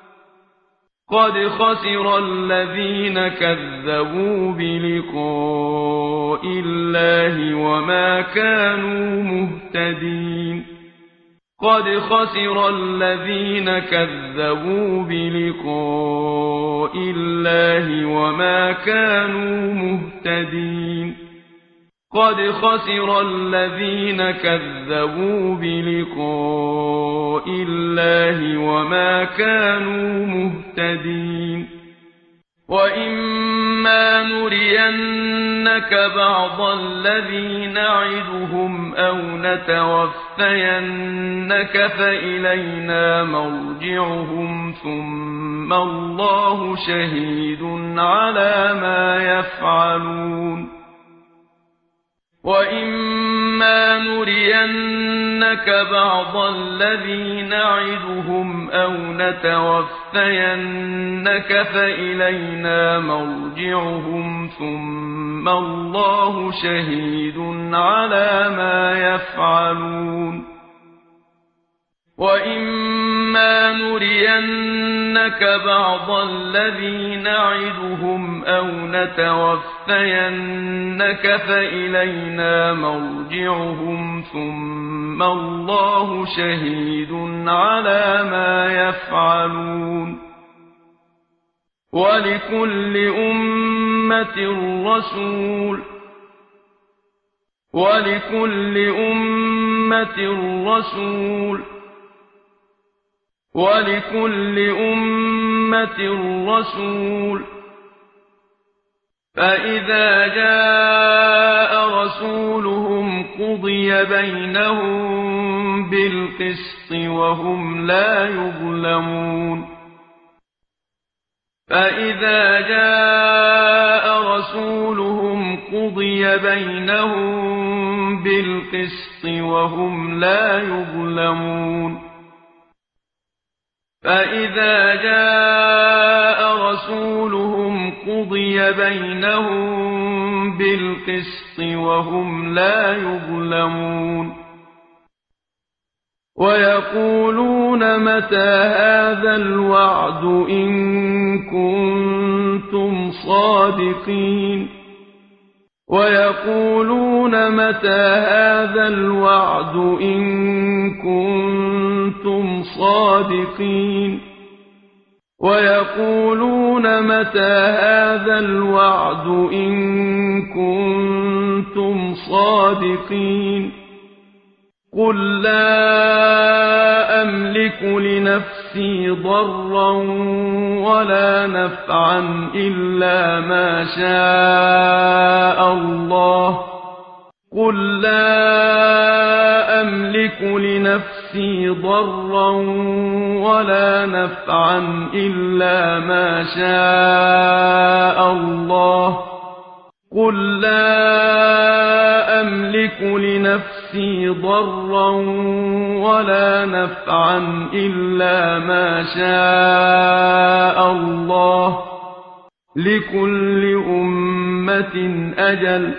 S1: قد خسر الذين كذبوا بلقاء الله وما كانوا مهتدين قد خسر الذين كذبوا بلقاء الله وما كانوا مهتدين قد خسر الذين كذبوا بلقاء الله وما كانوا مهتدين وإما نرينك بعض الذي نعدهم أو نتوفينك فإلينا مرجعهم ثم الله شهيد على ما يفعلون وإما نرينك بعض الذي نعدهم أو نتوفينك فإلينا مرجعهم ثم الله شهيد على ما يفعلون وإما نرينك بعض الذي نعدهم أو نتوفينك فإلينا مرجعهم ثم الله شهيد على ما يفعلون ولكل أمة رسول ولكل أمة رسول ولكل أمة رسول فإذا جاء رسولهم قضي بينهم بالقسط وهم لا يظلمون فإذا جاء رسولهم قضي بينهم بالقسط وهم لا يظلمون فإذا جاء رسولهم قضي بينهم بالقسط وهم لا يظلمون ويقولون متى هذا الوعد إن كنتم صادقين ويقولون متى هذا الوعد إن كنتم صادقين ويقولون متى هذا الوعد إن كنتم صادقين قل لا أملك لنفسي ضرا ولا نفعا إلا ما شاء الله قل لا أملك لنفسي ضرا ولا نفعا إلا ما شاء الله قل لا أملك لنفسي ضرا ولا نفعا إلا ما شاء الله لكل أمة أجل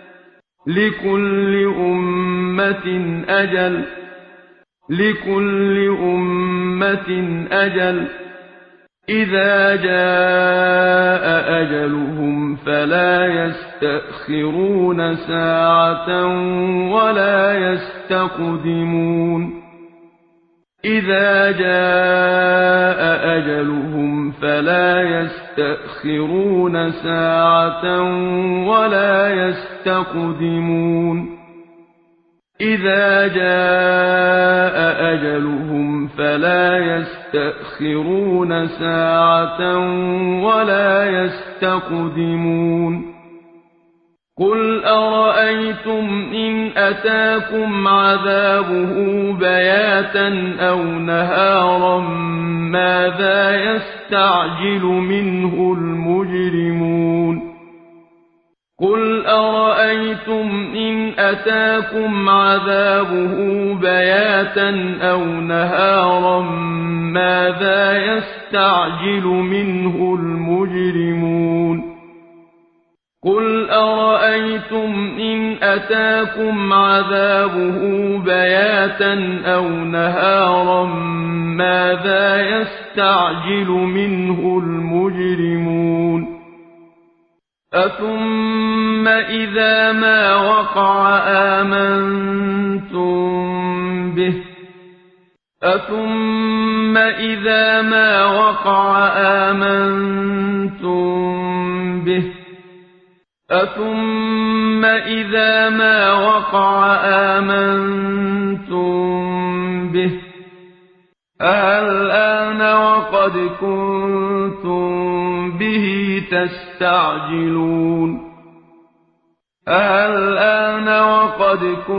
S1: لكل أمة أجل لكل أمة أجل إذا جاء أجلهم فلا يستأخرون ساعة ولا يستقدمون إذا جاء أجلهم فلا يستأخرون ساعة ولا يستقدمون إذا جاء أجلهم فلا يستأخرون ساعة ولا يستقدمون قل أرأيتم إن أتاكم عذابه بياتا أو نهارا ماذا يستعجل منه المجرمون قل أرأيتم إن أتاكم عذابه بياتا أو نهارا ماذا يستعجل منه المجرمون قل أرأيتم إن أتاكم عذابه بياتا أو نهارا ماذا يستعجل منه المجرمون أثم إذا ما وقع آمنتم به أثم إذا ما وقع آمنتم به أثم إذا ما وقع آمنتم به الآن وقد كنتم به تستعجلون الآن وقد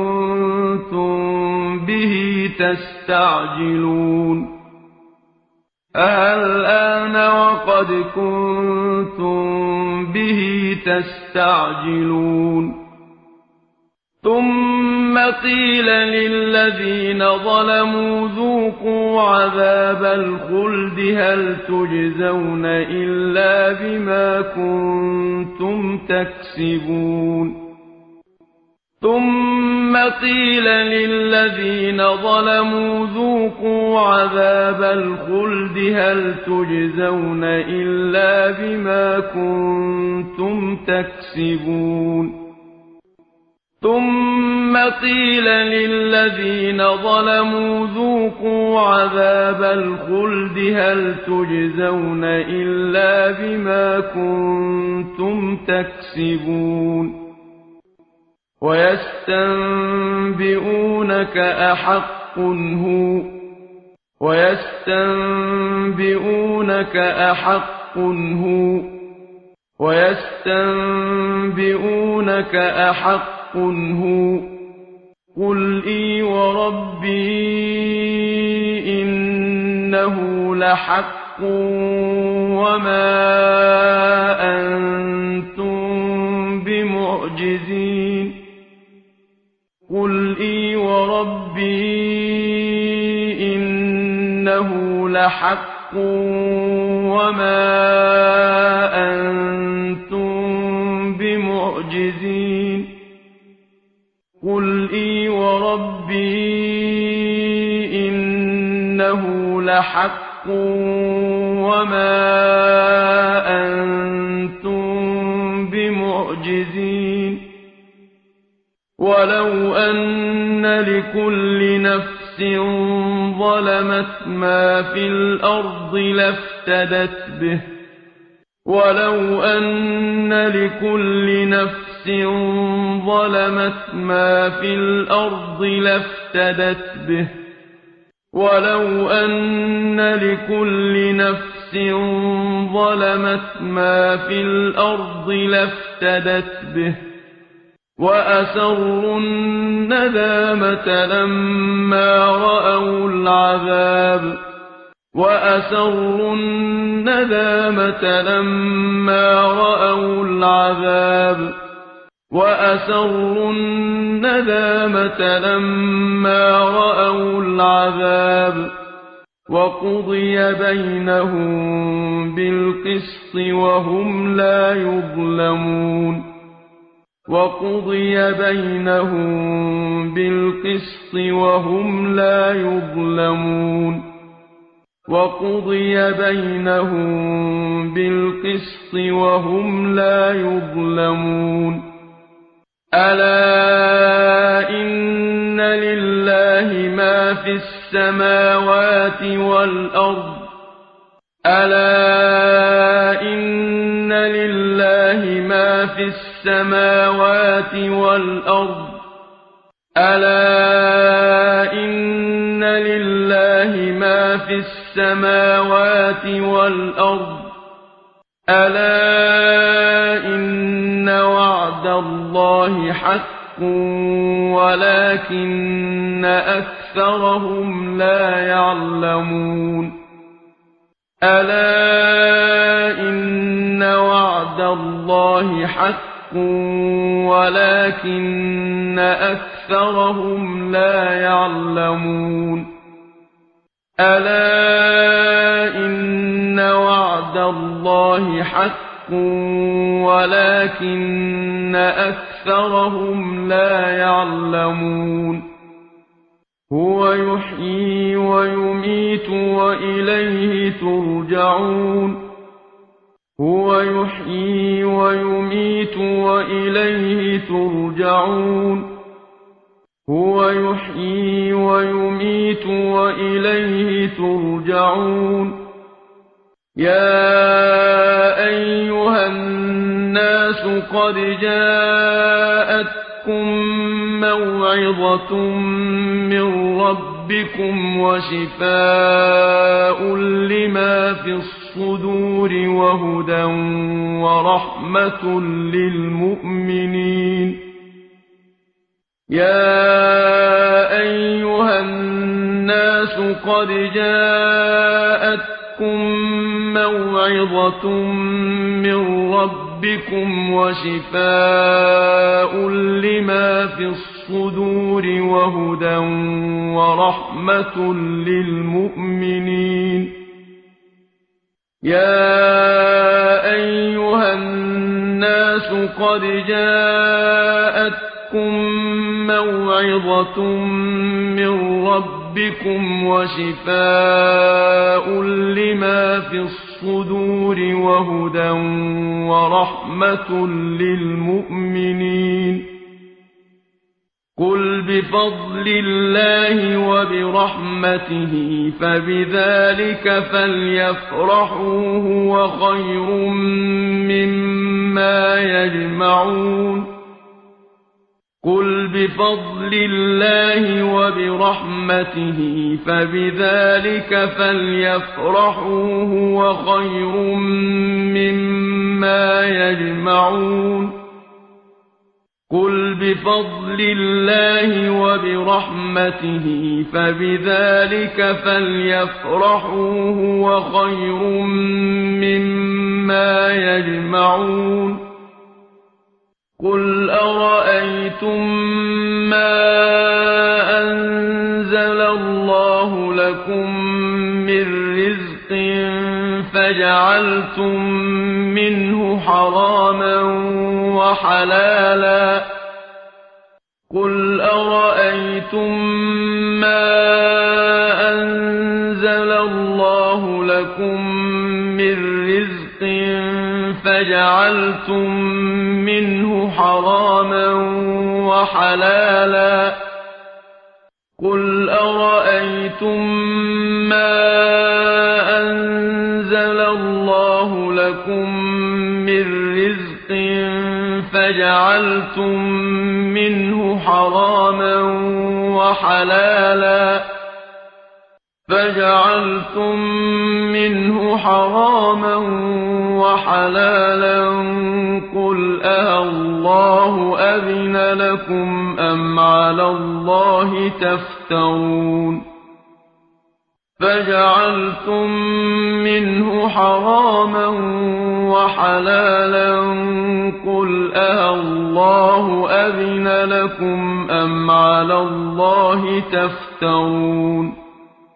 S1: كنتم به تستعجلون الآن وقد كنتم به تستعجلون ثم قيل للذين ظلموا ذوقوا عذاب الخلد هل تجزون إلا بما كنتم تكسبون ثم قيل للذين ظلموا ذوقوا عذاب الخلد هل تجزون إلا بما كنتم تكسبون ثم قيل للذين ظلموا ذوقوا عذاب الخلد هل تجزون إلا بما كنتم تكسبون ويستنبئونك أحق هو ويستنبئونك أحق هو ويستنبئونك أحق هو قل إي وربي إنه لحق وما أنتم بمعجزين قل إي وربي إنه لحق وما أنتم بمعجزين قل إي وربي إنه لحق وما أنتم بمعجزين ولو أن لكل نفس ظلمت ما في الأرض لافتدت به ولو أن لكل نفس ظلمت ما في الأرض لافتدت به ولو أن لكل نفس ظلمت ما في الأرض لافتدت به وأسروا الندامة لما رأوا العذاب وأسروا الندامة لما رأوا العذاب وأسروا الندامة لما رأوا العذاب وقضي بينهم بالقسط وهم لا يظلمون وقضي بينهم بالقسط وهم لا يظلمون وقضي بينهم بالقسط وهم لا يظلمون ألا إن لله ما في السماوات والأرض ألا إن لله ما في السماوات والأرض ألا إن لله ما في السماوات والأرض ألا إن وعد الله حق ولكن أكثرهم لا يعلمون ألا إن وعد الله حق ولكن أكثرهم لا يعلمون ألا إن وعد الله حق ولكن أكثرهم لا يعلمون هو يحيي ويميت وإليه ترجعون هو يحيي ويميت وإليه ترجعون هو يحيي ويميت وإليه ترجعون يا أيها الناس قد جاءتكم موعظة من ربكم وشفاء لما في الصدور وهدى ورحمة للمؤمنين يا أيها الناس قد جاءتكم موعظة من ربكم وشفاء لما في الصدور وهدى ورحمة للمؤمنين يا أيها الناس قد جاءتكم موعظة من ربكم وشفاء لما في الصدور وهدى ورحمة للمؤمنين قل بفضل الله وبرحمته فبذلك فليفرحوا هو خير مما يجمعون قل بفضل الله وبرحمته فبذلك فليفرحوا هو خير مما يجمعون قل بفضل الله وبرحمته فبذلك فليفرحوا هو خير مما يجمعون قل أرأيتم ما أنزل الله لكم من رزق فجعلتم منه حراما وحلالا قل أرأيتم ما أنزل الله لكم من رزق فجعلتم منه حراما وحلالا قل أرأيتم ما أنزل الله لكم من رزق فجعلتم منه حراما وحلالا فجعلتم منه حراما وحلالا قل أَاللَّهُ أَذِنَ لكم أم على الله تفترون فجعلتم منه حراما وحلالا قل أَاللَّهُ أَذِنَ لكم أم على الله تفترون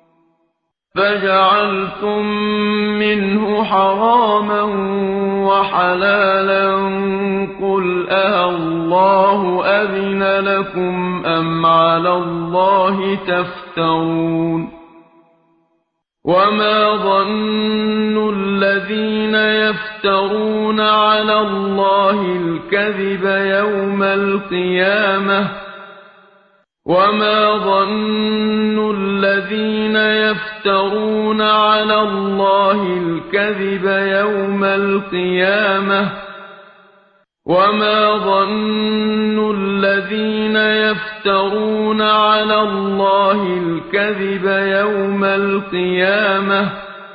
S1: فجعلتم منه حراما وحلالا قل أَاللَّهُ أَذِنَ لكم أم على الله تفترون وما ظن الذين يفترون على الله الكذب يوم القيامة وما ظن الذين يفترون على الله الكذب يوم القيامة وما ظن الذين يفترون على الله الكذب يوم القيامة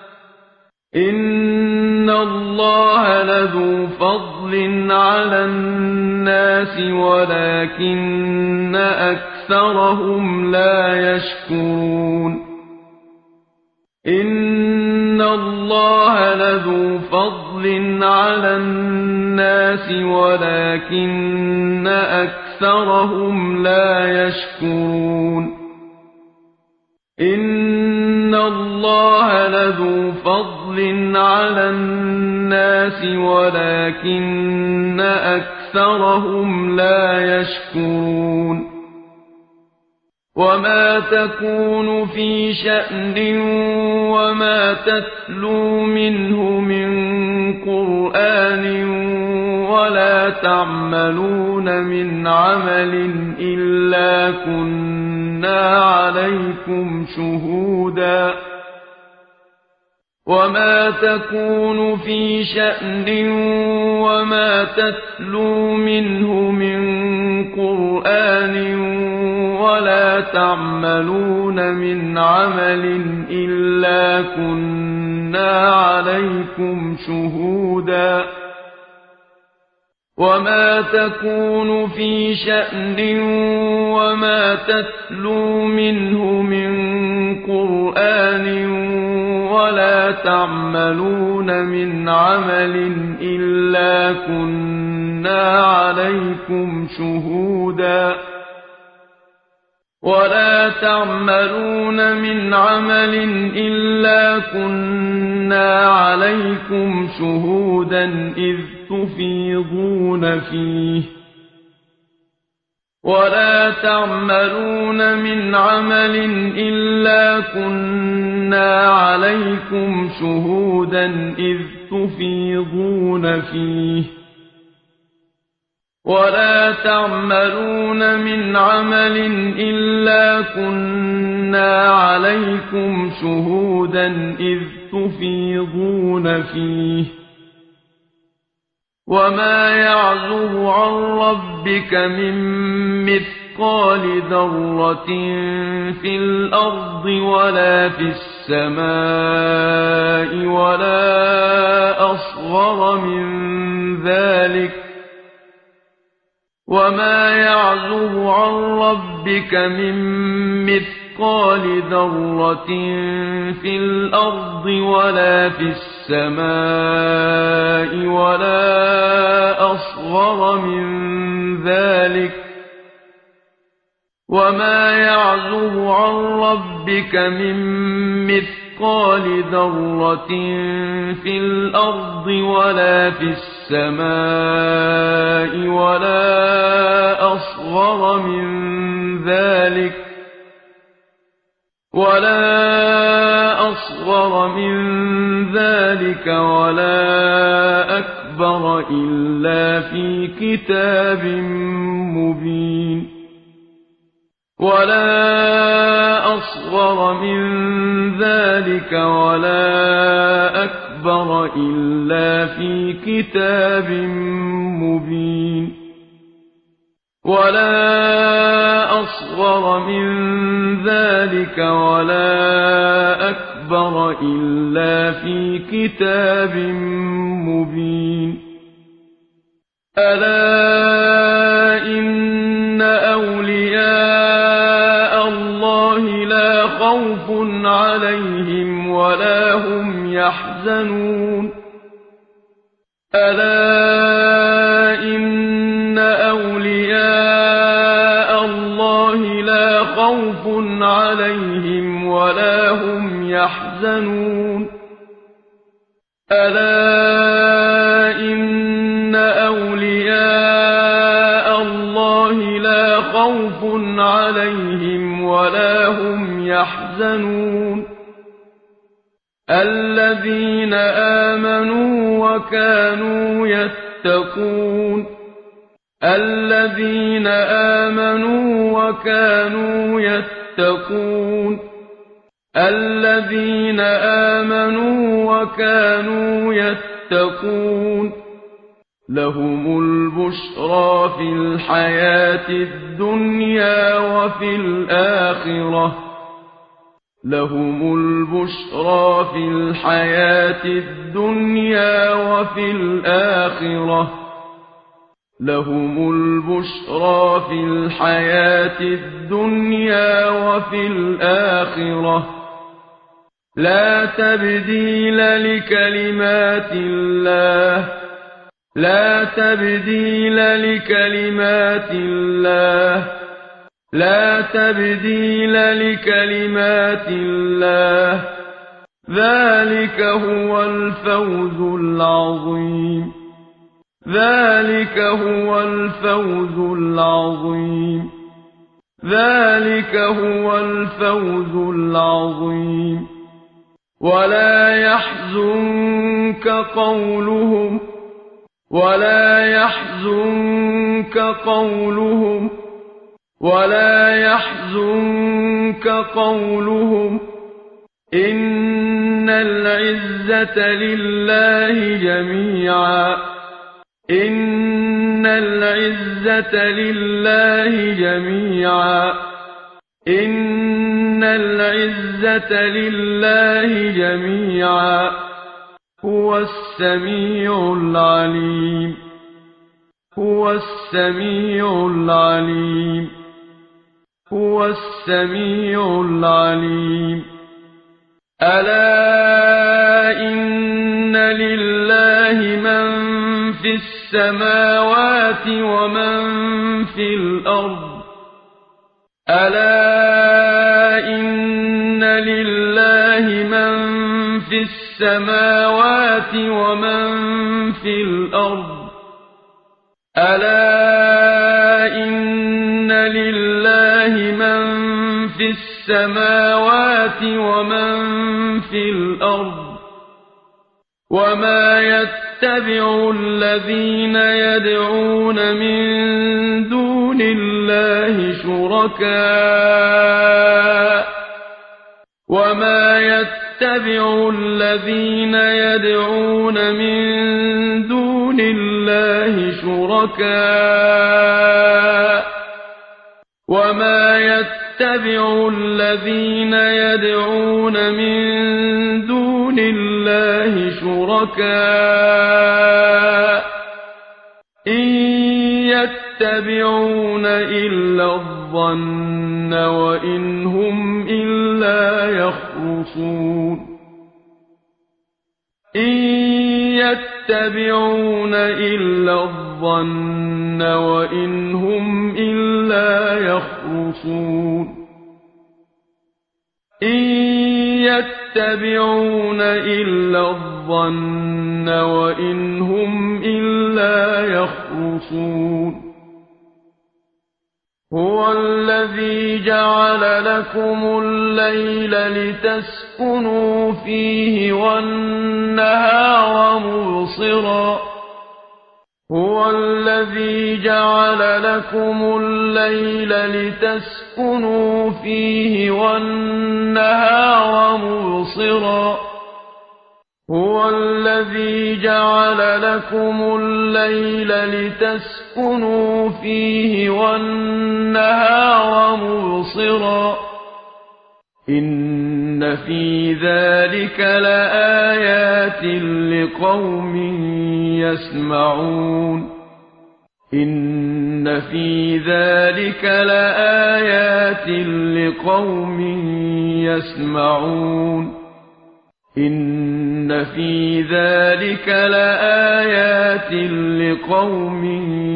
S1: إن الله لذو فضل على الناس ولكن أكثرهم لا يشكرون إن الله لذو فضل على الناس ولكن أكثرهم لا يشكرون إن الله لذو فضل على الناس ولكن أكثرهم لا يشكرون وما تكون في شأن وما تتلو منه من قرآن ولا تعملون من عمل إلا كنا عليكم شهودا وما تكون في شأن وما تتلو منه من قرآن ولا تعملون من عمل إلا كنا عليكم شهودا وما تكون في شأن وما تتلو منه من قرآن ولا تعملون من عمل إلا كنا عليكم شهودا ولا تعملون من عمل إلا كنا عليكم شهودا إذ تفيضون فيه ولا تعملون من عمل إلا كنا عليكم شهودا إذ تفيضون فيه ولا تعملون من عمل إلا كنا عليكم شهودا إذ تفيضون فيه وما يعزب عن ربك من مثقال ذرة في الأرض ولا في السماء ولا أصغر من ذلك وما يعزب عن ربك من مثقال ذرة في الأرض ولا في السماء ولا أصغر من ذلك وما يعزب عن ربك من مثقال ذرة في الأرض ولا في السماء ولا أصغر من ذلك ولا أصغر من ذلك ولا أكبر إلا في كتاب مبين ولا أصغر من ذلك ولا أكبر إلا في كتاب مبين ولا أصغر من ذلك ولا أكبر إلا في كتاب مبين ألا إن أولياء الله لا خوف عليهم ولا هم يحزنون ألا إن أولياء الله لا خوف عليهم ولا هم يحزنون ألا إن أولياء الله لا خوف عليهم ولا هم يحزنون الذين آمنوا وكانوا يتقون الذين آمنوا وكانوا يتقون الذين آمنوا وكانوا يتقون لهم البشرى في الحياة الدنيا وفي الآخرة لهم البشرى في الحياة الدنيا وفي الآخرة لهم البشرى في الحياة الدنيا وفي الآخرة لا تبديل لكلمات الله لا تبديل لكلمات الله لا تبديل لكلمات الله ذلك هو الفوز العظيم ذلك هو الفوز العظيم ذلك هو الفوز العظيم ولا يحزنك قولهم ولا يحزنك قولهم ولا يحزنك قولهم إن العزة لله جميعا إن العزة لله جميعا إن العزة لله جميعا هو السميع العليم هو السميع العليم هو السميع العليم ألا إن لله من في السماوات ومن في الأرض ألا إن لله من في السماوات ومن في الأرض ألا إن لله من في السماوات ومن في الأرض وما يتبع الذين يدعون من دون الله شركاء وما يتبع الذين يدعون من دون الله شركاء وما يتبع الذين يدعون من دون الله شركاء إن يتبعون إلا الظن وإن هم إلا يخرصون إن يتبعون إلا الظن وإن هم إلا يخرصون إن يتبعون إلا الظن وإن هم إلا يخرصون هو الذي جعل لكم الليل لتسكنوا فيه والنهار مبصرا هو الذي جعل لكم الليل لتسكنوا فيه والنهار مبصرا هو الذي جعل لكم الليل لتسكنوا فيه والنهار مبصرا إن في ذلك لآيات لقوم يسمعون إن في ذلك لآيات لقوم يسمعون إن في ذلك لآيات لقوم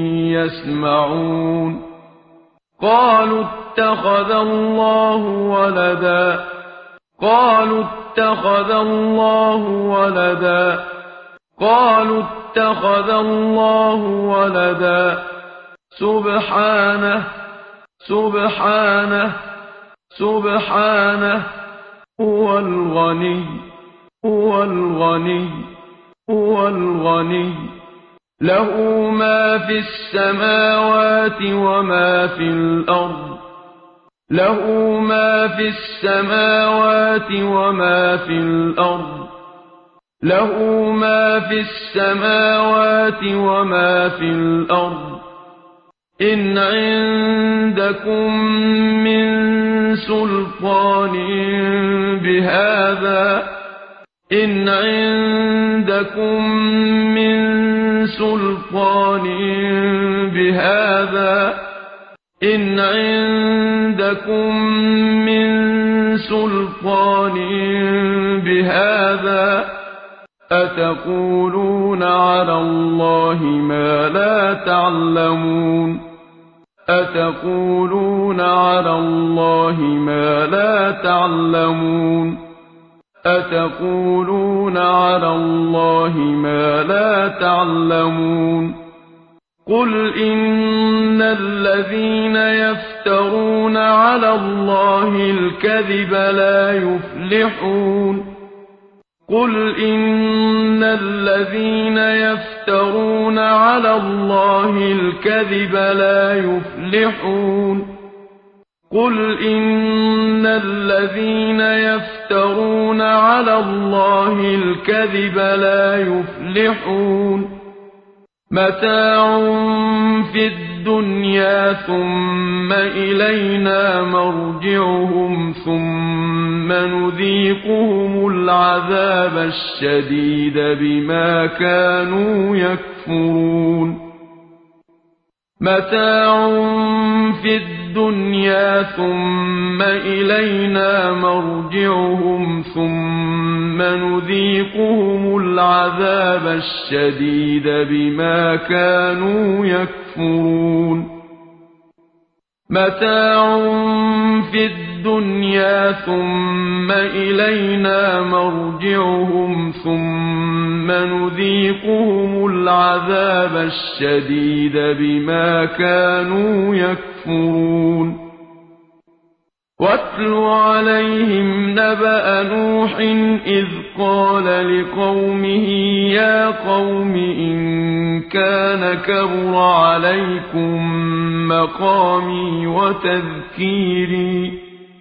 S1: يسمعون قالوا اتخذ الله ولدا قالوا اتخذ الله ولدا قالوا اتخذ الله ولدا سبحانه سبحانه سبحانه هو الغني هو الغني هو الغني له ما في السماوات وما في الأرض له ما في السماوات وما في الأرض له ما في السماوات وما في الأرض إن عندكم من سلطان بهذا إن عندكم من سلطان بهذا إن عندكم من سلطان بهذا أتقولون على الله ما لا تعلمون أتقولون على الله ما لا تعلمون أتقولون على الله ما لا تعلمون قل إن الذين يفترون على الله الكذب لا يفلحون قل إن الذين يفترون على الله الكذب لا يفلحون قل إن الذين يفترون على الله الكذب لا يفلحون متاع في الدنيا ثم إلينا مرجعهم ثم نذيقهم العذاب الشديد بما كانوا يكفرون متاع في الدنيا ثم إلينا مرجعهم ثم نذيقهم العذاب الشديد بما كانوا يكفرون متاع في الدنيا ثم إلينا مرجعهم ثم نذيقهم العذاب الشديد بما كانوا يكفرون واتل عليهم نبأ نوح إذ قال لقومه يا قوم إن كان كبر عليكم مقامي وتذكيري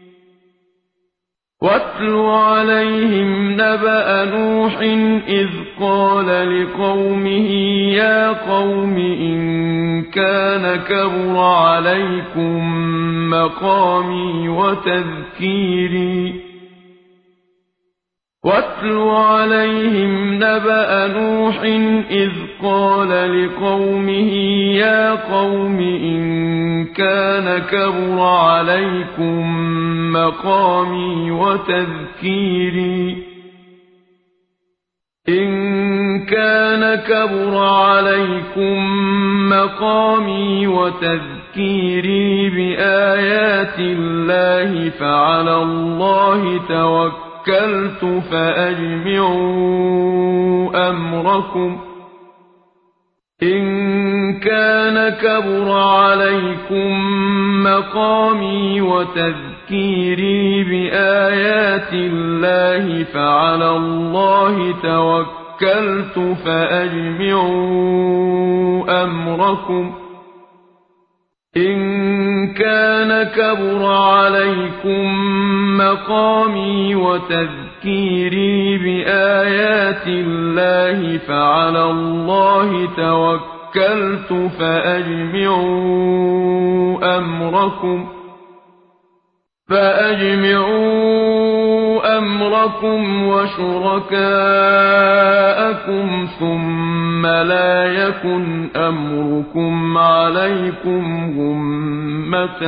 S1: واتل عليهم نبأ نوح إذ قال لقومه يا قوم إن كان كبر عليكم مقامي وتذكيري واتل عليهم نبأ نوح إذ قال لقومه يا قوم إن كان كبر عليكم مقامي وتذكيري إن كان كبر عليكم مقامي وتذكيري بآيات الله فعلى الله توكلت توكلت فأجمعوا أمركم إن كان كبر عليكم مقامي وتذكيري بآيات الله فعلى الله توكلت فأجمعوا أمركم إن كان كبر عليكم مقامي وتذكيري بآيات الله فعلى الله توكلت فأجمعوا أمركم فأجمعوا أمركم وشركاءكم ثم لا يكن أمركم عليكم غمة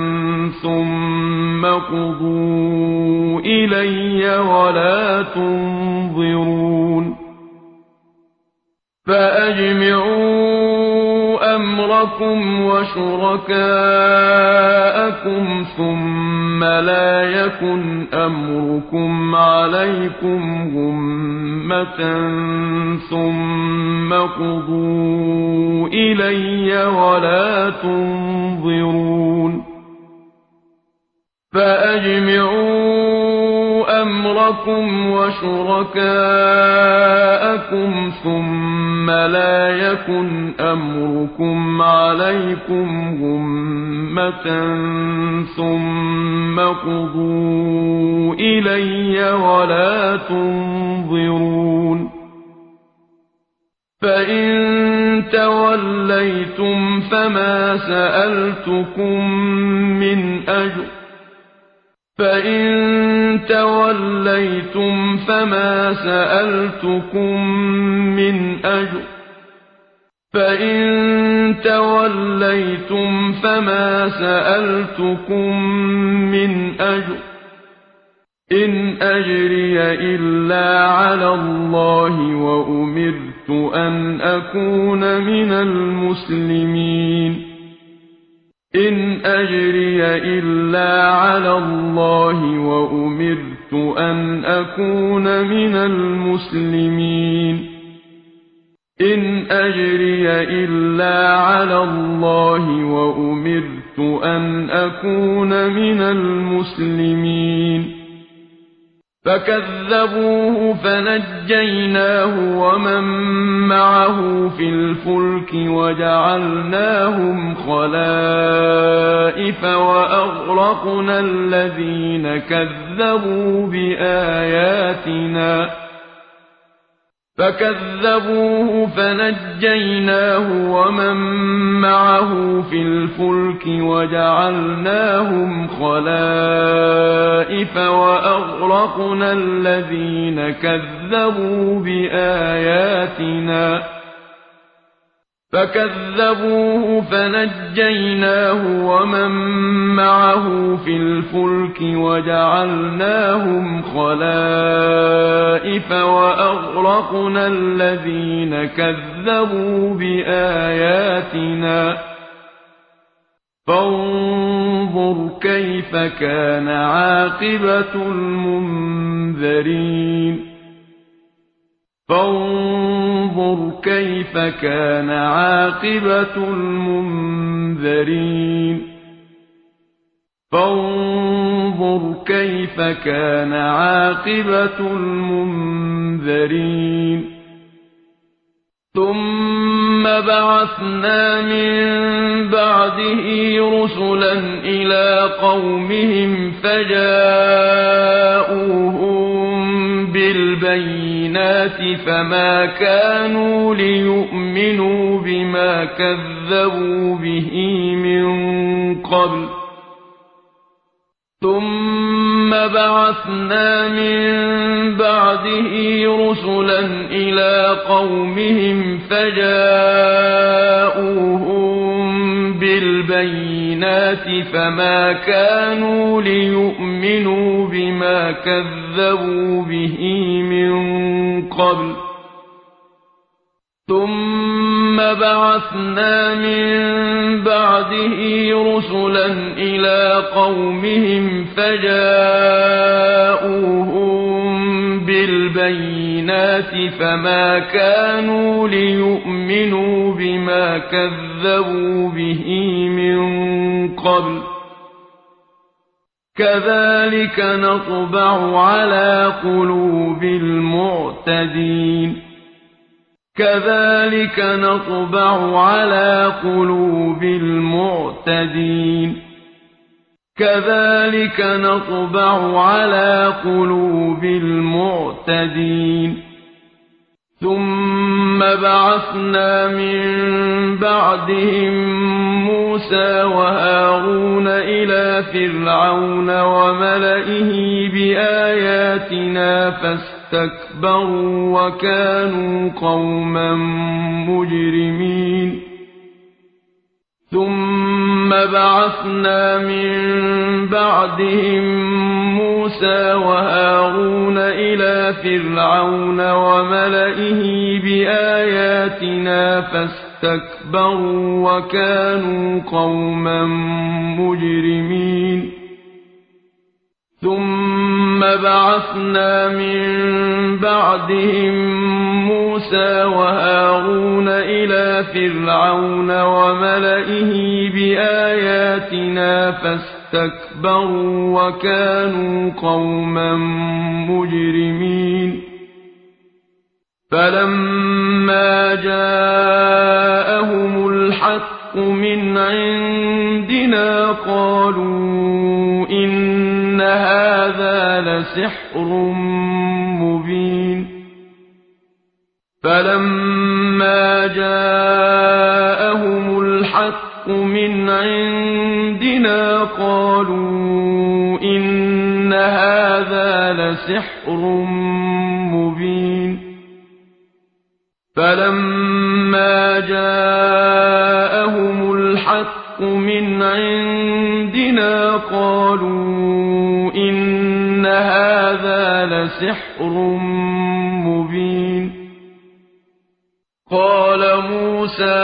S1: ثم قضوا إلي ولا تنظرون فأجمعوا أمركم وشركاءكم ثم لا يكن أمركم عليكم غمة ثم قضوا إلي ولا تنظرون فأجمعوا أمركم وشركاءكم ثم لا يكن أمركم عليكم غمة ثم قضوا إلي ولا تنظرون فإن توليتم فما سألتكم من أجر فإن توليتم فما سألتكم من أجر فإن توليتم فما سألتكم من أجر إن أجري إلا على الله وأمرت أن أكون من المسلمين إن أجري إلا على الله وأمرت أن أكون من المسلمين إن أجري إلا على الله وأمرت أن أكون من المسلمين فكذبوه فنجيناه ومن معه في الفلك وجعلناهم خلائف وأغرقنا الذين كذبوا بآياتنا فكذبوه فنجيناه ومن معه في الفلك وجعلناهم خلائف وأغرقنا الذين كذبوا بآياتنا فكذبوه فنجيناه ومن معه في الفلك وجعلناهم خلائف وأغرقنا الذين كذبوا بآياتنا فانظر كيف كان عاقبة المنذرين فانظر كيف كان عاقبة المنذرين فانظر كيف كان عاقبة المنذرين ثم بعثنا من بعده رسلا إلى قومهم فجاءوهم بالبينات فما كانوا ليؤمنوا بما كذبوا به من قبل ثم بعثنا من بعده رسلا إلى قومهم فجاءوهم بالبينات فما كانوا ليؤمنوا بما كذبوا به من قبل ثم بعثنا من بعده رسلا إلى قومهم فجاءوهم بالبينات فما كانوا ليؤمنوا بما كذبوا به من قبل كذلك نطبع على قلوب المعتدين كذلك نطبع على قلوب المعتدين كذلك نطبع على قلوب المعتدين ثم بعثنا من بعدهم موسى وهارون إلى فرعون وملئه بآياتنا فاستكبروا وكانوا قوما مجرمين ثم بعثنا من بعدهم موسى وهارون إلى فرعون وملئه بآياتنا فاستكبروا وكانوا قوما مجرمين ثم بعثنا من بعدهم موسى وهارون إلى فرعون وملئه بآياتنا فاستكبروا اسْتَكْبَرُوا وَكَانُوا قَوْمًا مُجْرِمِينَ فَلَمَّا جَاءَهُمُ الْحَقُّ مِنْ عِندِنَا قَالُوا إِنَّ هَٰذَا لَسِحْرٌ مُّبِينٌ فَلَمَّا جَاءَهُمُ الْحَقُّ مِنْ عِندِنَا قَالُوا إِنَّ هَٰذَا لَسِحْرٌ مُّبِينٌ فَلَمَّا جَاءَهُمُ الْحَقُّ مِنْ عِندِنَا قَالُوا إِنَّ هَٰذَا لَسِحْرٌ مُّبِينٌ قَالَ مُوسَىٰ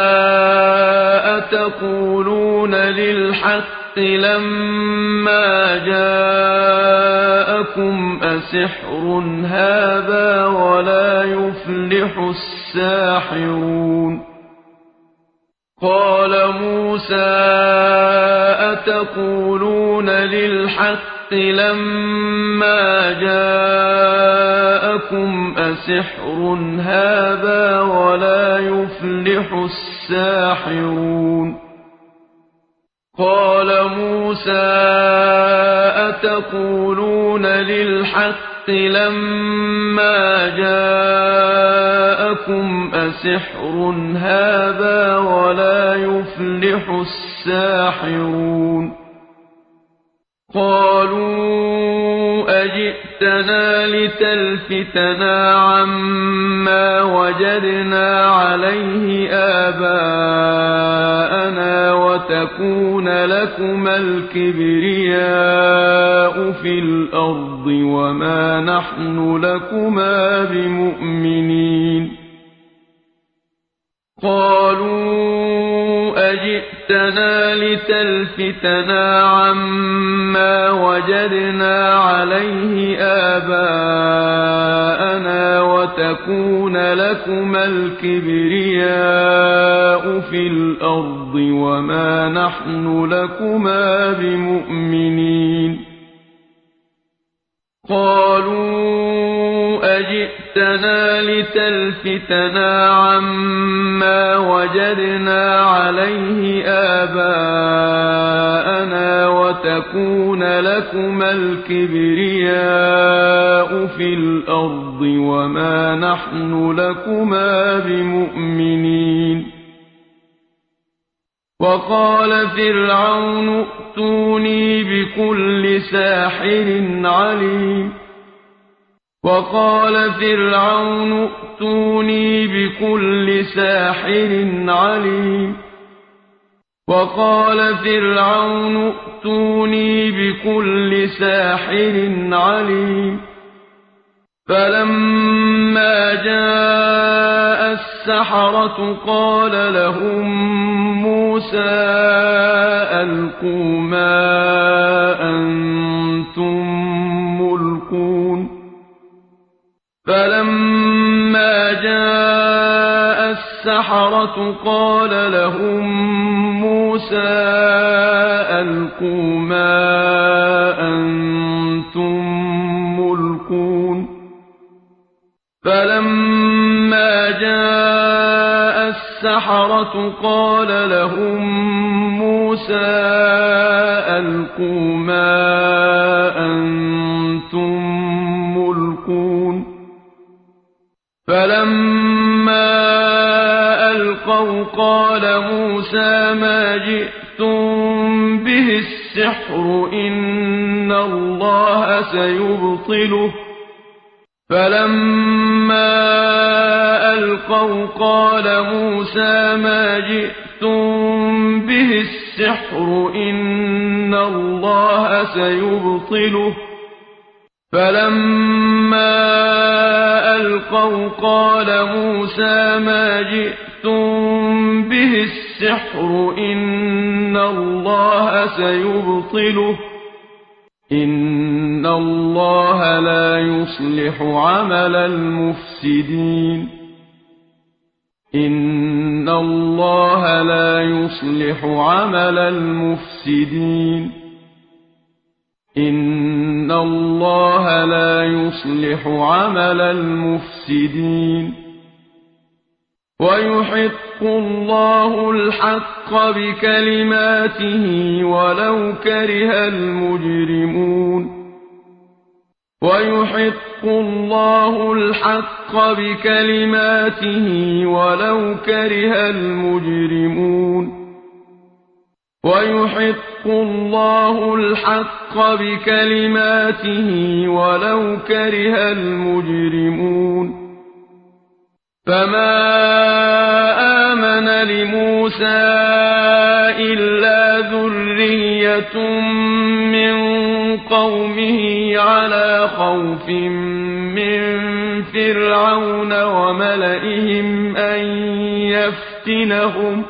S1: أَتَقُولُونَ لِلْحَقِّ لَمَّا جَاءَكُمْ أَسِحْرٌ هَٰذَا وَلَا يُفْلِحُ السَّاحِرُونَ قَالَ مُوسَىٰ أَتَقُولُونَ لِلْحَقِّ لَمَّا جَاءَكُمْ أَسِحْرٌ هَٰذَا وَلَا يُفْلِحُ السَّاحِرُونَ قَالَ مُوسَىٰ أَتَقُولُونَ لِلْحَقِّ لَمَّا جَاءَكُمْ أَسِحْرٌ هَٰذَا وَلَا يُفْلِحُ السَّاحِرُونَ قَالُوا أَجِئْتَنَا لِتَلْفِتَنَا عَمَّا وَجَدْنَا عَلَيْهِ آبَاءَنَا وَتَكُونَ لَكُمَا الْكِبْرِيَاءُ فِي الْأَرْضِ وَمَا نَحْنُ لَكُمَا بِمُؤْمِنِينَ قَالُوا أَجِئْتَنَا لِتَلْفِتَنَا عَمَّا وَجَدْنَا عَلَيْهِ آبَاءَنَا وَتَكُونَ لَكُمَا الْكِبْرِيَاءُ فِي الْأَرْضِ وَمَا نَحْنُ لَكُمَا بِمُؤْمِنِينَ قَالُوا أَجِئْتَنَا لِتَلْفِتَنَا عَمَّا وَجَدْنَا عَلَيْهِ آبَاءَنَا وَتَكُونَ لَكُمَا الْكِبْرِيَاءُ فِي الْأَرْضِ وَمَا نَحْنُ لَكُمَا بِمُؤْمِنِينَ وَقَالَ فِرْعَوْنُ ائْتُونِي بِكُلِّ سَاحِرٍ عَلِيمٍ وَقَالَ فِرْعَوْنُ ائْتُونِي بِكُلِّ سَاحِرٍ عَلِيمٍ وَقَالَ فِرْعَوْنُ ائْتُونِي بِكُلِّ سَاحِرٍ عَلِيمٍ فَلَمَّا جَاءَ السَّحَرَةُ قَالَ لَهُم مُّوسَىٰ أَلْقُوا مَا أَنتُم مُّلْقُونَ فَلَمَّا جَاءَ السَّحَرَةُ قَالَ لَهُم مُّوسَىٰ أَلْقُوا مَا أَنتُم مُّلْقُونَ فَلَمَّا جَاءَ السَّحَرَةُ قَالَ لَهُم مُّوسَىٰ أَلْقُوا مَا أَنتُم مُّلْقُونَ فَلَمَّا أَلْقَوْا قَالَ مُوسَىٰ مَا جِئْتُم بِهِ السِّحْرُ إِنَّ اللَّهَ سَيُبْطِلُهُ فَلَمَّا أَلْقَوْا قَالَ مُوسَىٰ مَا جِئْتُم بِهِ السِّحْرُ إِنَّ اللَّهَ سَيُبْطِلُهُ فَلَمَّا أَلْقَوْا قَالَ مُوسَىٰ مَا جِئْتُم بِهِ السِّحْرُ إِنَّ اللَّهَ سَيُبْطِلُهُ إِنَّ اللَّهَ لَا يُصْلِحُ عَمَلَ الْمُفْسِدِينَ إِنَّ اللَّهَ لَا يُصْلِحُ عَمَلَ الْمُفْسِدِينَ إن الله لا يصلح عمل المفسدين ويحق الله الحق بكلماته ولو كره المجرمون ويحق الله الحق بكلماته ولو كره المجرمون ويحق الله الحق بكلماته ولو كره المجرمون فما آمن لموسى إلا ذرية من قومه على خوف من فرعون وملئهم أن يفتنهم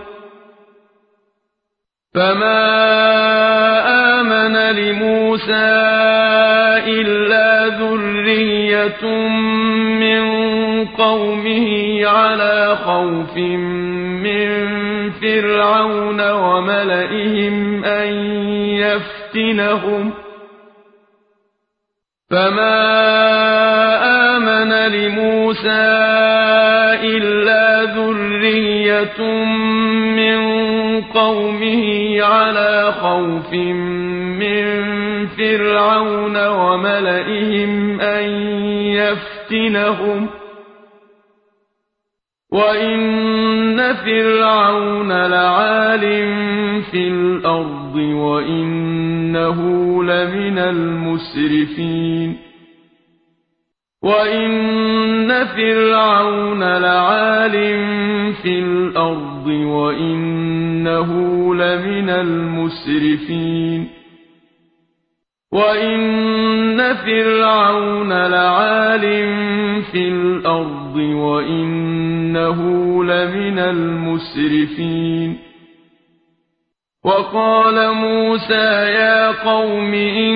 S1: فما آمن لموسى إلا ذرية من قومه على خوف من فرعون وملئهم أن يفتنهم فما آمن لموسى إلا ذرية من قومه على خوف من فرعون وملئهم أن يفتنهم وإن فرعون لعال في الأرض وإنه لمن المسرفين وإن فرعون لعال في الأرض وإنه لمن المسرفين وإن فرعون لعال في الأرض وإنه لمن المسرفين وقال موسى يا قوم إن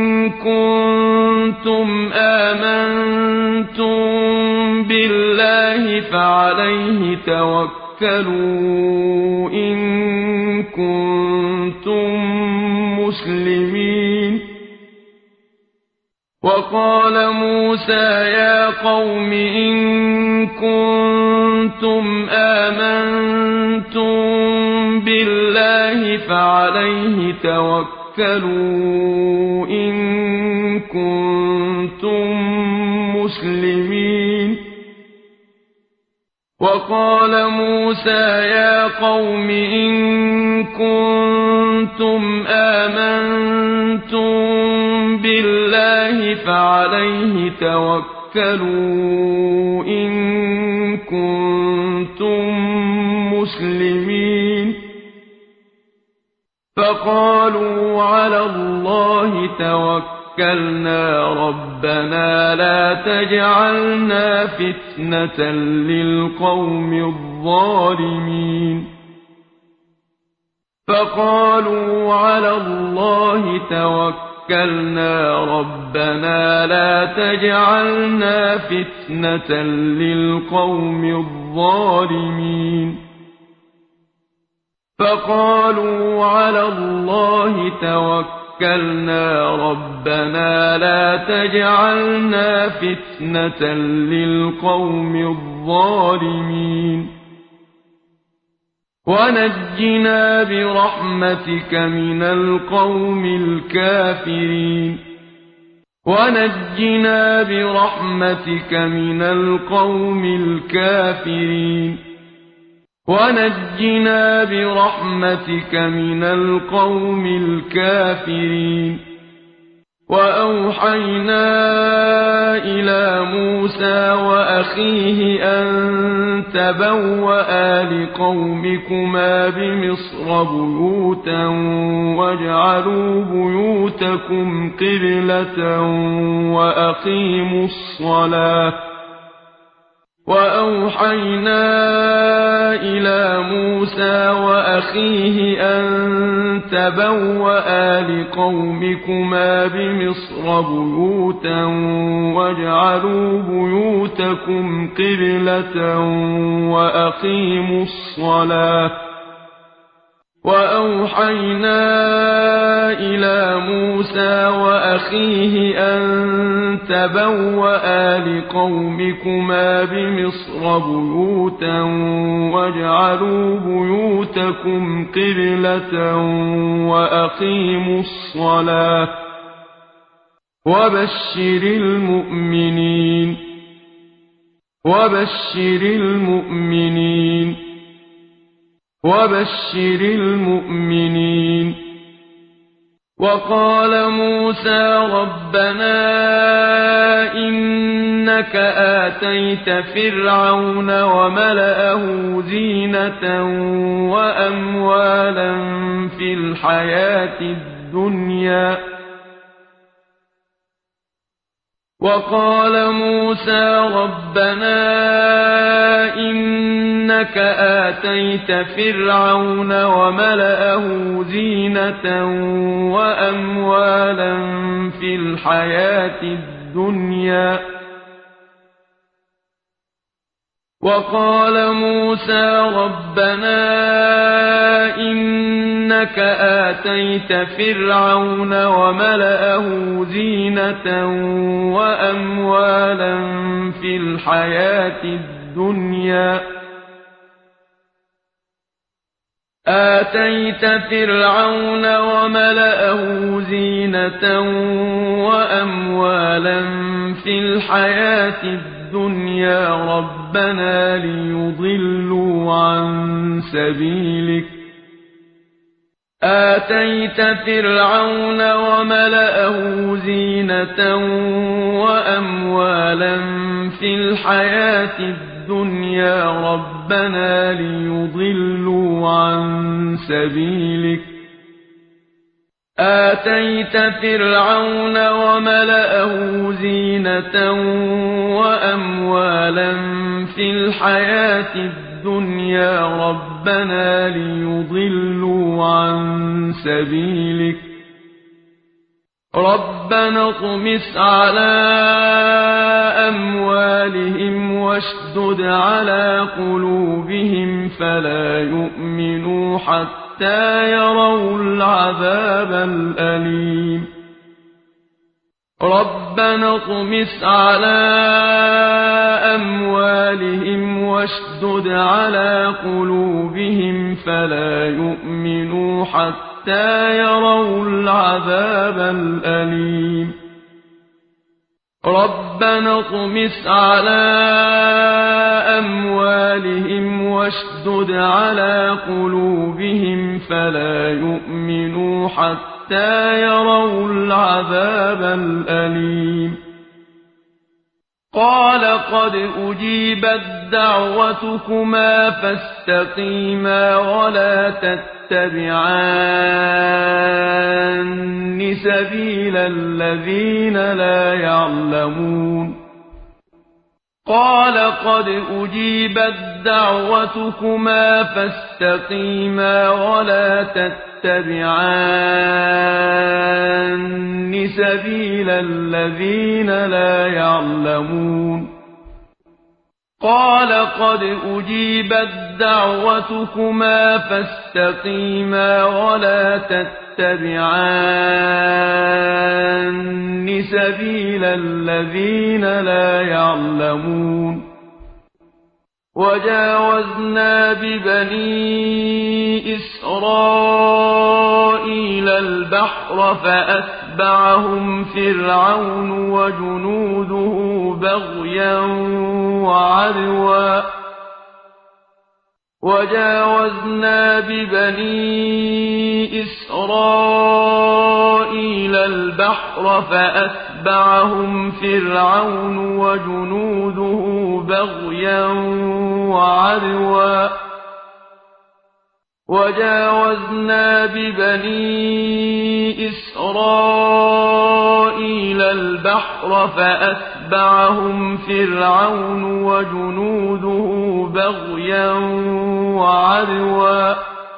S1: كنتم آمنتم بالله فعليه توكلوا إن كنتم مسلمين وقال موسى يا قوم إن كنتم آمنتم بالله فعليه توكلوا إن كنتم مسلمين وقال موسى يا قوم إن كنتم آمنتم بالله فعليه توكلوا إن كنتم مسلمين فقالوا على الله توكلنا ربنا لا تجعلنا فتنة للقوم الظالمين فقالوا على الله توكلنا ربنا لا تجعلنا فتنة للقوم الظالمين فقالوا على الله توكلنا ربنا لا تجعلنا فتنة للقوم الظالمين ونجنا برحمتك من القوم الكافرين ونجنا برحمتك من القوم الكافرين ونجنا برحمتك من القوم الكافرين وأوحينا إلى موسى وأخيه أن تبوأ لقومكما بمصر بيوتا واجعلوا بيوتكم قبلة وأقيموا الصلاة وأوحينا إلى موسى وأخيه أن تبوأ لقومكما بمصر بيوتا واجعلوا بيوتكم قبلة وأقيموا الصلاة وأوحينا إلى موسى وأخيه أن تبوأ لقومكما بمصر بيوتا واجعلوا بيوتكم قبلة وأقيموا الصلاة وبشر المؤمنين وبشر المؤمنين وبشر المؤمنين وقال موسى ربنا إنك آتيت فرعون وملأه زينة وأموالا في الحياة الدنيا وقال موسى ربنا إنك آتيت فرعون وملأه زينة وأموالا في الحياة الدنيا وقال موسى ربنا إنك آتيت فرعون وملأه زينة وأموالا في الحياة الدنيا آتيت فرعون وملأه زينة وأموالا في الحياة الدنيا ربنا ليضلوا عن سبيلك آتيت فرعون وملأه زينة وأموالا في الحياة الدنيا ربنا ليضلوا عن سبيلك آتيت فرعون وملأه زينة وأموالا في الحياة الدنيا ربنا ليضلوا عن سبيلك ربنا اطمس على أموالهم واشدد على قلوبهم فلا يؤمنوا حتى يروا العذاب الأليم ربنا اطمس على أموالهم واشدد على قلوبهم فلا يؤمنوا حتى يروا العذاب الأليم ربنا اطمس على أموالهم واشدد على قلوبهم فلا يؤمنوا حتى يروا العذاب الأليم قال قد أجيبت دعوتكما فاستقيما ولا تتبعان سبيل الذين لا يعلمون قال قد أجيبت دعوتكما فاستقيما ولا تتبعان سبيل الذين لا يعلمون قال قد أجيبت دعوتكما فاستقيما ولا تتبعان سبيل الذين لا يعلمون وجاوزنا ببني إسرائيل البحر فأتبعهم فرعون وجنوده بغيا وعدوا وجاوزنا ببني إسرائيل البحر فأتبعهم فرعون وجنوده بغيا وعدوا وجاوزنا ببني إسرائيل البحر فأتبعهم فرعون وجنوده بغيا وعدوا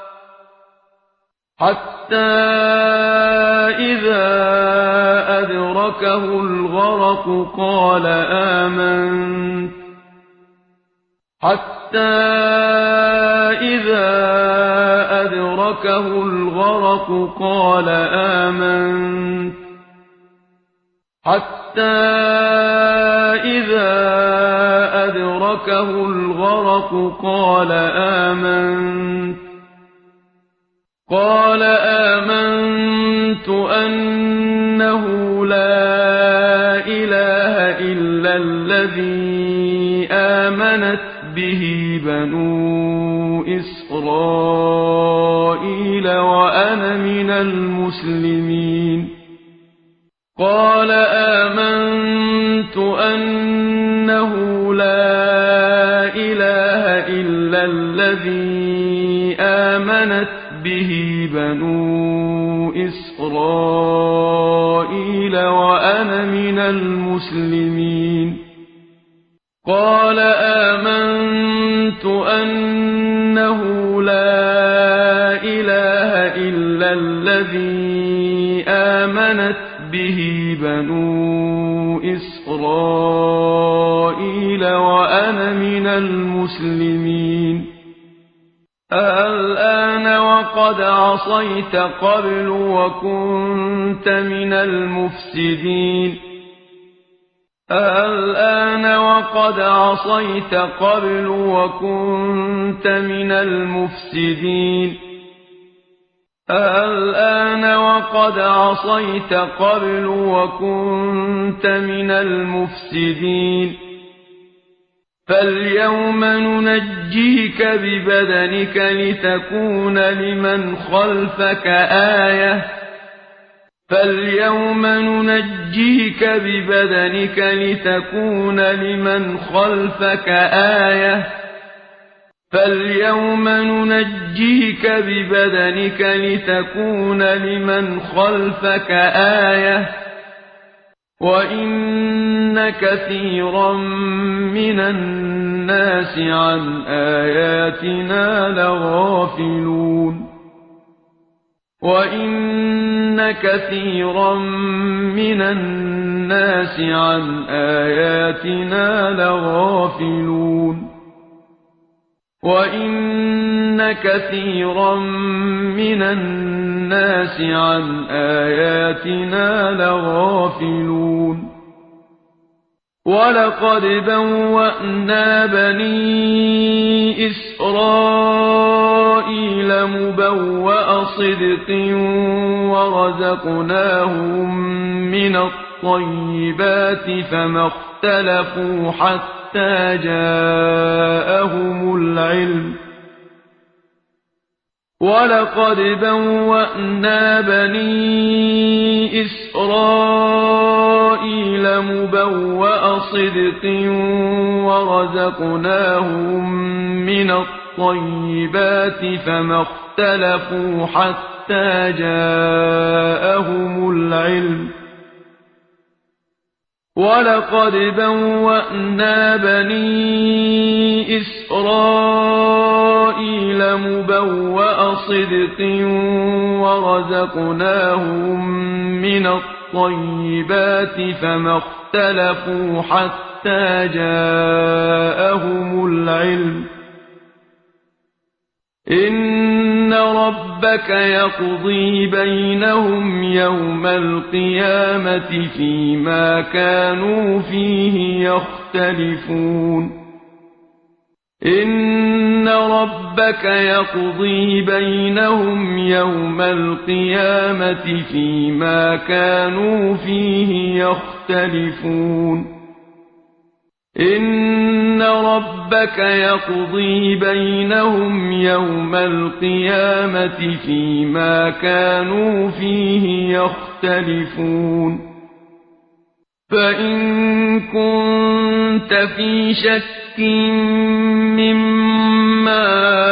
S1: حتى إذا أدركه الغرق قال آمنت حتى إذا أدركه أدركه الغرق قال آمنت حتى إذا أدركه الغرق قال آمنت قال آمنت أنه لا إله إلا الذي آمنت به بنو إسرائيل وأنا من المسلمين قال آمنت أنه لا إله إلا الذي آمنت به بنو إسرائيل وأنا من المسلمين قال آمنت أنه لا إله إلا الذي آمنت به بنو إسرائيل وأنا من المسلمين الآن وقد عصيت قبل وكنت من المفسدين الآن وقد عصيت قبل وكنت من المفسدين الآن وقد عصيت قبل وكنت من المفسدين فاليوم ننجيك ببدنك لتكون لمن خلفك آية فاليوم ننجيك ببدنك لتكون لمن خلفك آية فاليوم ننجيك ببدنك لتكون لمن خلفك آية وإن كثيرا من الناس عن آياتنا لغافلون وإن كثيرا من الناس عن آياتنا لغافلون وإن كثيرا من الناس عن آياتنا لغافلون ولقد بوأنا بني إسرائيل مبوأ صدق ورزقناهم من الطيبات فما اختلفوا حتى جاءهم العلم ولقد بوأنا بني إسرائيل مبوأ صدق ورزقناهم من الطيبات فما اختلفوا حتى جاءهم العلم ولقد بوأنا بني إسرائيل مبوأ صدق ورزقناهم من الطيبات فما اختلفوا حتى جاءهم العلم إن ربك يقضي بينهم يوم القيامة فيما كانوا فيه يختلفون إن ربك يقضي بينهم يوم القيامة فيما كانوا فيه يختلفون إن ربك يقضي بينهم يوم القيامة فيما كانوا فيه يختلفون فإن كنت في شك مما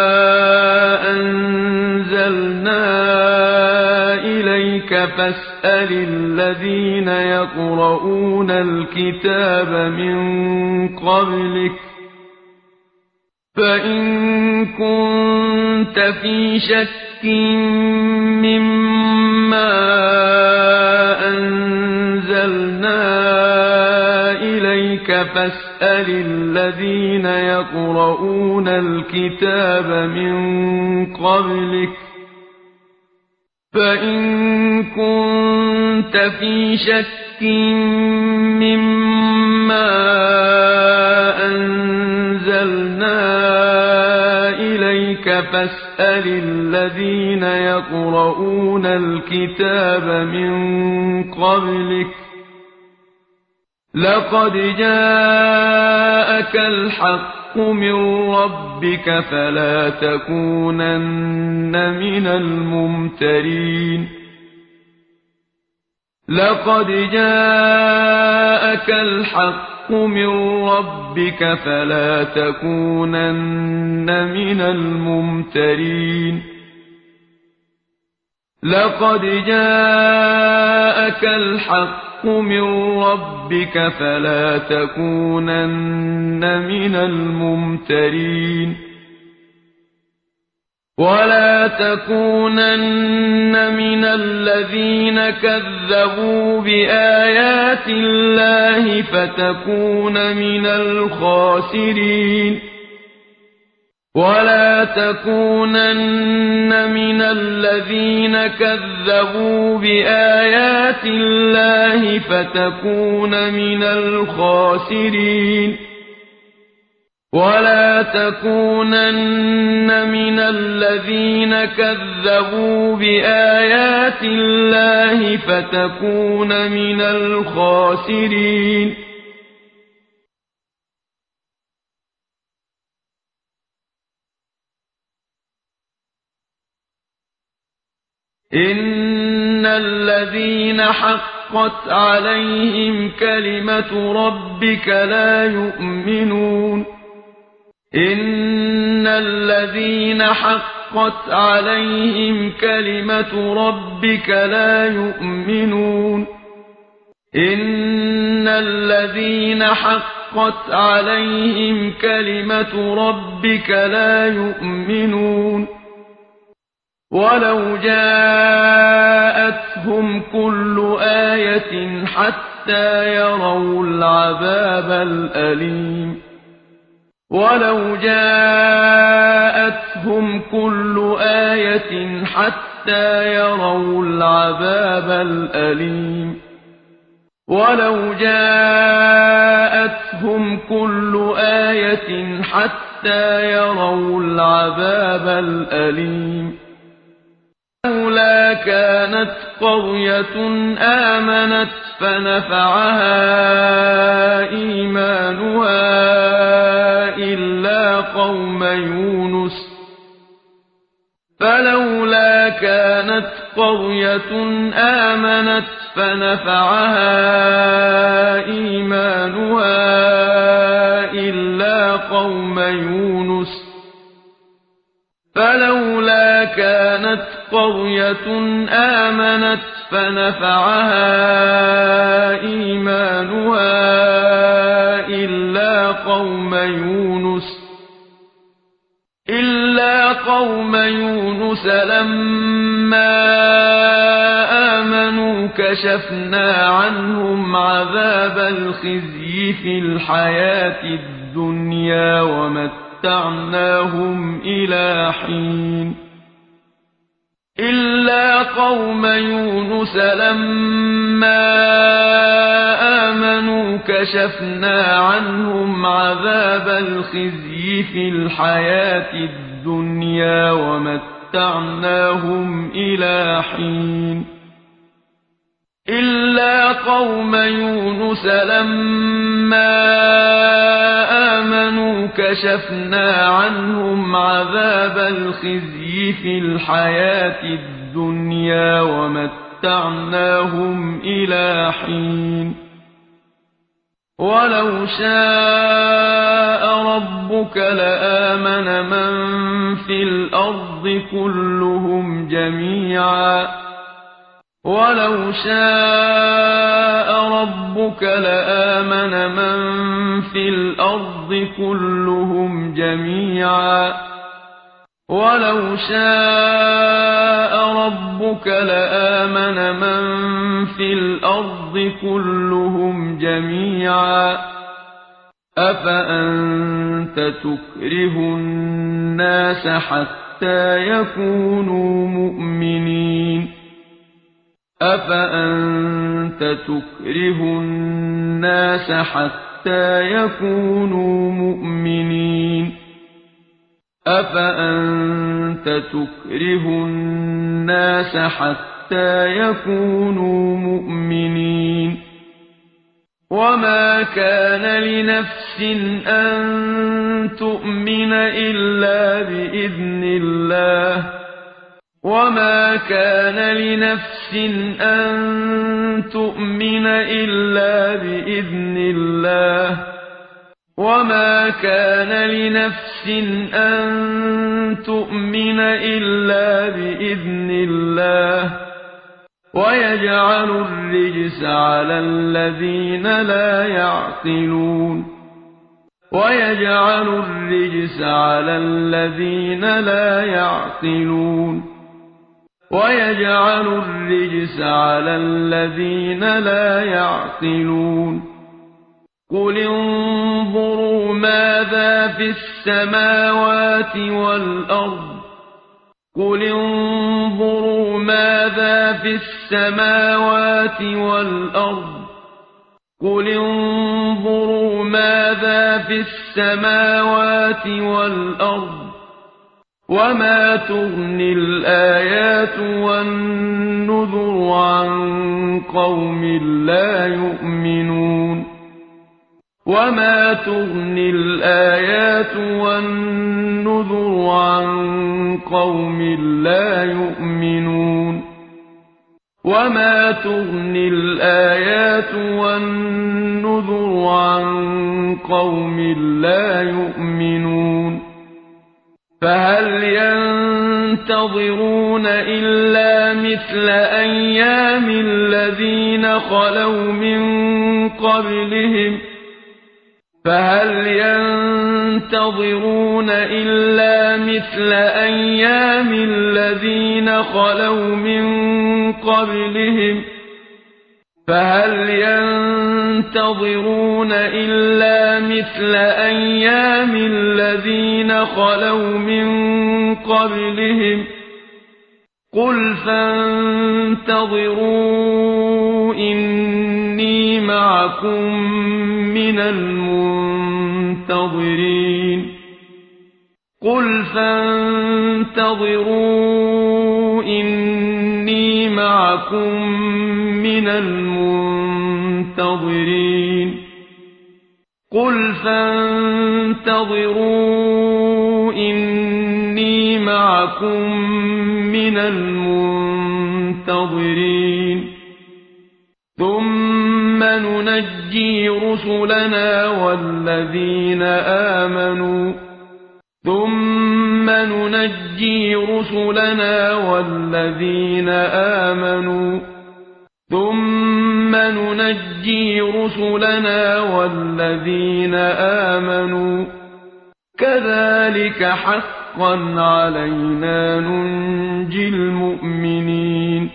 S1: أنزلنا إليك فاسأل الذين يقرؤون الكتاب من قبلك فإن كنت في شك مما أنزلنا إليك فاسأل الذين يقرؤون الكتاب من قبلك فإن كنت في شك مما أنزلنا إليك فاسأل الذين يقرؤون الكتاب من قبلك لقد جاءك الحق من ربك فلا تكونن من الممترين لقد جاءك الحق من ربك فلا تكونن من الممترين لقد جاءك الحق من ربك فلا تكونن من الممترين ولا تكونن من الذين كذبوا بآيات الله فتكون من الخاسرين ولا تكونن من الذين كذبوا بآيات الله فتكون من الخاسرين ولا تكونن من الذين كذبوا بآيات الله فتكون من الخاسرين إن الذين حقت عليهم كلمة ربك لا يؤمنون إن الذين حقت عليهم كلمة ربك لا يؤمنون إن الذين حقت عليهم كلمة ربك لا يؤمنون ولو جاءتهم كل آية حتى يروا العذاب الأليم ولو جاءتهم كل آية حتى يروا العذاب الأليم ولو جاءتهم كل آية حتى يروا العذاب الأليم لولا كانت قرية آمنت فنفعها إيمانها إلا قوم يونس فلولا كانت قرية آمنت فنفعها إيمانها إلا قوم يونس فلولا كانت قرية آمنت فنفعها إيمانها إلا قوم يونس إلا قوم يونس لما آمنوا كشفنا عنهم عذاب الخزي في الحياة الدنيا ومتعناهم إلى حين إلا قوم يونس لما آمنوا كشفنا عنهم عذاب الخزي في الحياة الدنيا ومتعناهم إلى حين إلا قوم يونس لما آمنوا كشفنا عنهم عذاب الخزي في الحياة الدنيا ومتعناهم إلى حين ولو شاء ربك لآمن من في الأرض كلهم جميعا ولو شاء ربك لآمن من في الأرض كلهم جميعا ولو شاء ربك لآمن من في الأرض كلهم جميعا أفأنت تكره الناس حتى يكونوا مؤمنين أفأنت تكره الناس حتى يكونوا مؤمنين أفأنت تكره الناس حتى يكونوا مؤمنين وما كان لنفس أن تؤمن إلا بإذن الله وما كان لنفس أن تؤمن إلا بإذن الله وما كان لنفس أن تؤمن إلا بإذن الله ويجعل الرجس على الذين لا يعقلون ويجعل الرجس على الذين لا يعقلون ويجعل الرجس على الذين لا يعقلون قل انظروا ماذا في السماوات والأرض قل انظروا ماذا في السماوات والأرض قل انظروا ماذا في السماوات والأرض وما تغني الآيات والنذر عن قوم لا يؤمنون وما تغني الآيات والنذر عن قوم لا يؤمنون وما تغني الآيات والنذر عن قوم لا يؤمنون فهل ينتظرون إلا مثل أيام الذين خلوا من قبلهم فهل ينتظرون إلا مثل أيام الذين خلوا من قبلهم فهل ينتظرون إلا مثل أيام الذين خلوا من قبلهم قل فانتظروا إني معكم من المنتظرين قل فانتظروا إني معكم من المنتظرين قل فانتظروا إني معكم من المنتظرين ثم ننجي رسلنا والذين آمنوا ثم ننجي رسلنا والذين آمنوا ثم ننجي رسلنا والذين آمنوا كذلك حقا علينا ننجي المؤمنين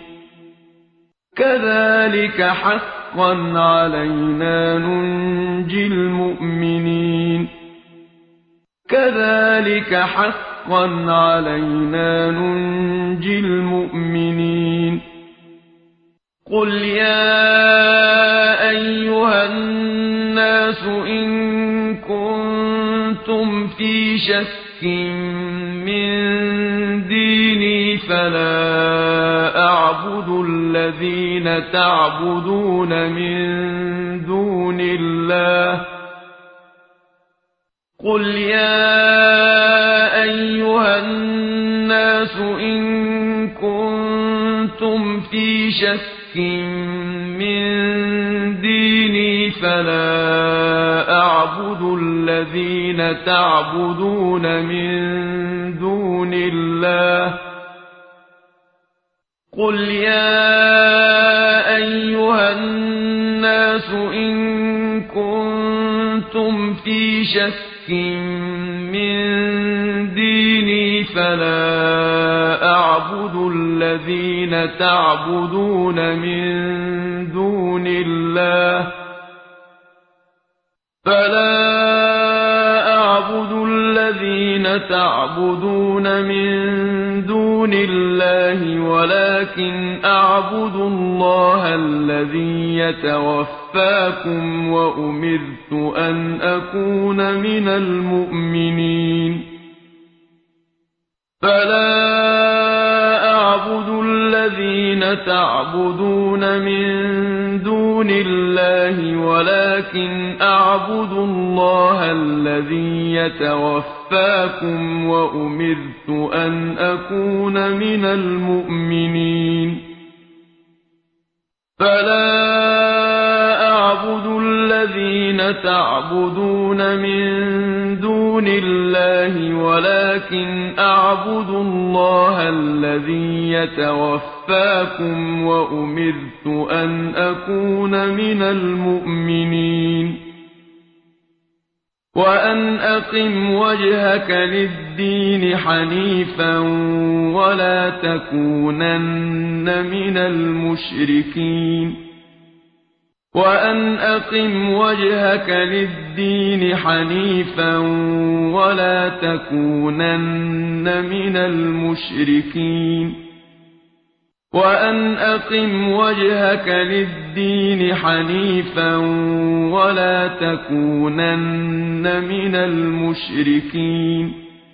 S1: كذلك حقا علينا ننجي المؤمنين كذلك حقا علينا ننجي المؤمنين قل يا أيها الناس إن كنتم في شك من ديني فلا أعبد الذين تعبدون من دون الله قل يا أيها الناس إن كنتم في شك من ديني فلا أعبد الذين تعبدون من دون الله قل يا أيها الناس إن كنتم في شك من ديني فلا أعبد الذين تعبدون من دون الله فلا أعبد الذين تعبدون من دون الله ولكن أعبد الله الذي يتوفاكم وأمرت أن أكون من المؤمنين فلا أعبد الذين تعبدون من دون الله ولكن أعبد الله الذي يتوفاكم وأمرت أن أكون من المؤمنين فلا أعبد الذين تعبدون من دون الله ولكن أعبد الله الذي يتوفاكم وأمرت أن أكون من المؤمنين وأن أقم وجهك للدين حنيفا ولا تكونن من المشركين وأن أقم وجهك للدين حنيفا ولا تكونن من المشركين وأن أقم وجهك للدين حنيفا ولا تكونن من المشركين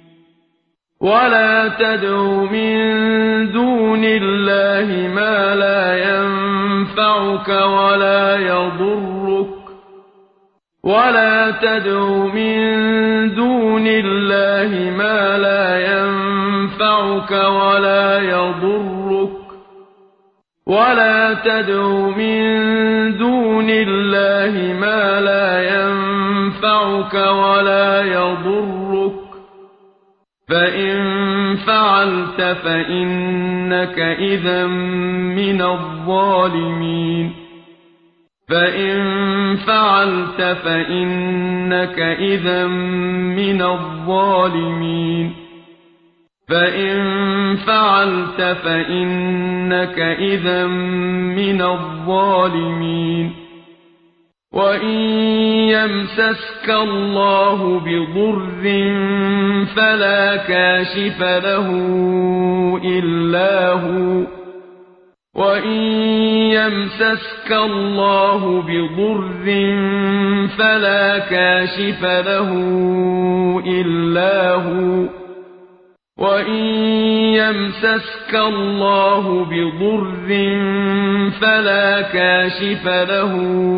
S1: ولا تدع من دون الله ما لا ينفعك ولا يضرك ولا تدع من دون الله ما لا ينفعك ولا يضرك ولا تدع من دون الله ما لا ينفعك ولا يضرك فإن فعلت فإنك إذا من الظالمين فإن فعلت فإنك إذا من الظالمين فإن فعلت فإنك إذا من الظالمين وإن يمسسك الله بضر فلا كاشف له إلا هو وإن يمسسك الله بضر فلا كاشف له إلا هو وإن يمسسك الله بضر فلا كاشف له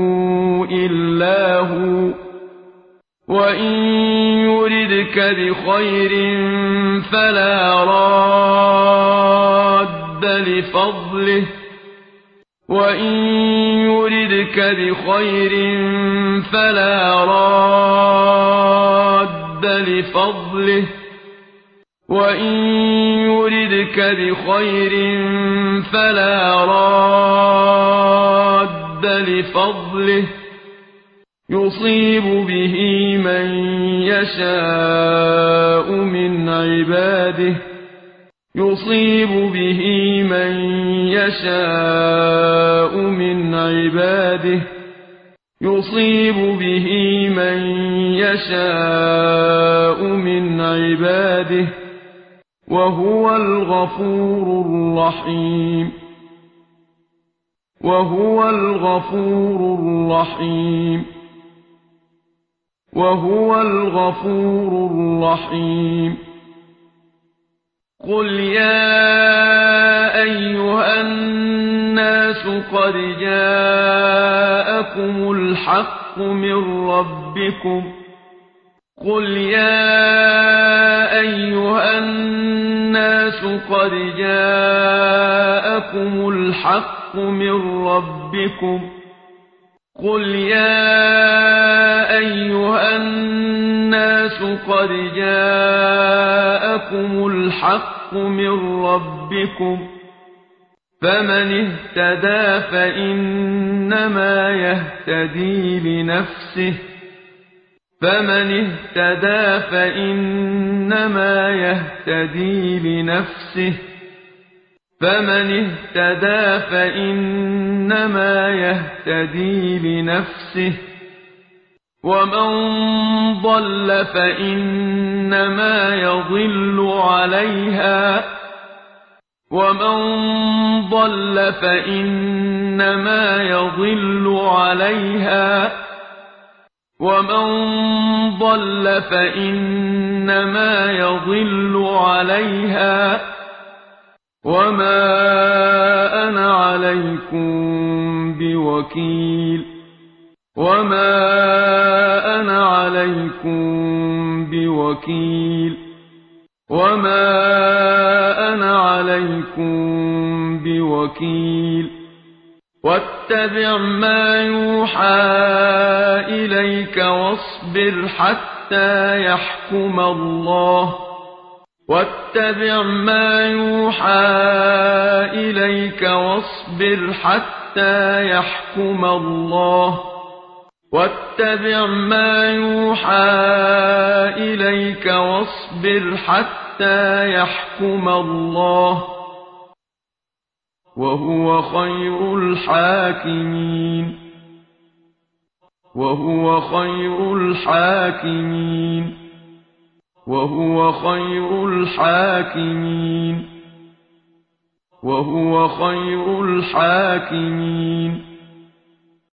S1: إلا هو وإن يردك بخير فلا راد لفضله وإن يردك بخير فلا راد لفضله وإن يردك بخير فلا راد لفضله يصيب به من يشاء من عباده يصيب به من يشاء من عباده يصيب به من يشاء من عباده وهو الغفور الرحيم وهو الغفور الرحيم وهو الغفور الرحيم قل يا أيها الناس قد جاءكم الحق من ربكم قل يا أيها الناس قد جاءكم الحق من ربكم قل يا أيها الناس قد جاءكم الحق من ربكم فمن اهتدى فإنما يهتدي لنفسه فمن اهتدى فإنما يهتدي لنفسه فمن اهتدى فإنما يهتدي لنفسه ومن ضل فإنما يضل عليها ومن ضل فإنما يضل عليها ومن ضل فإنما يضل عليها وما أنا عليكم بوكيل وما أنا عليكم بوكيل وما أنا عليكم بوكيل واتبع ما يوحى إليك واصبر حتى يحكم الله واتبع ما يوحى إليك واصبر حتى يحكم الله واتبع ما يوحى إليك واصبر حتى يحكم الله وهو خير الحاكمين وهو خير الحاكمين وهو خير الحاكمين وهو خير الحاكمين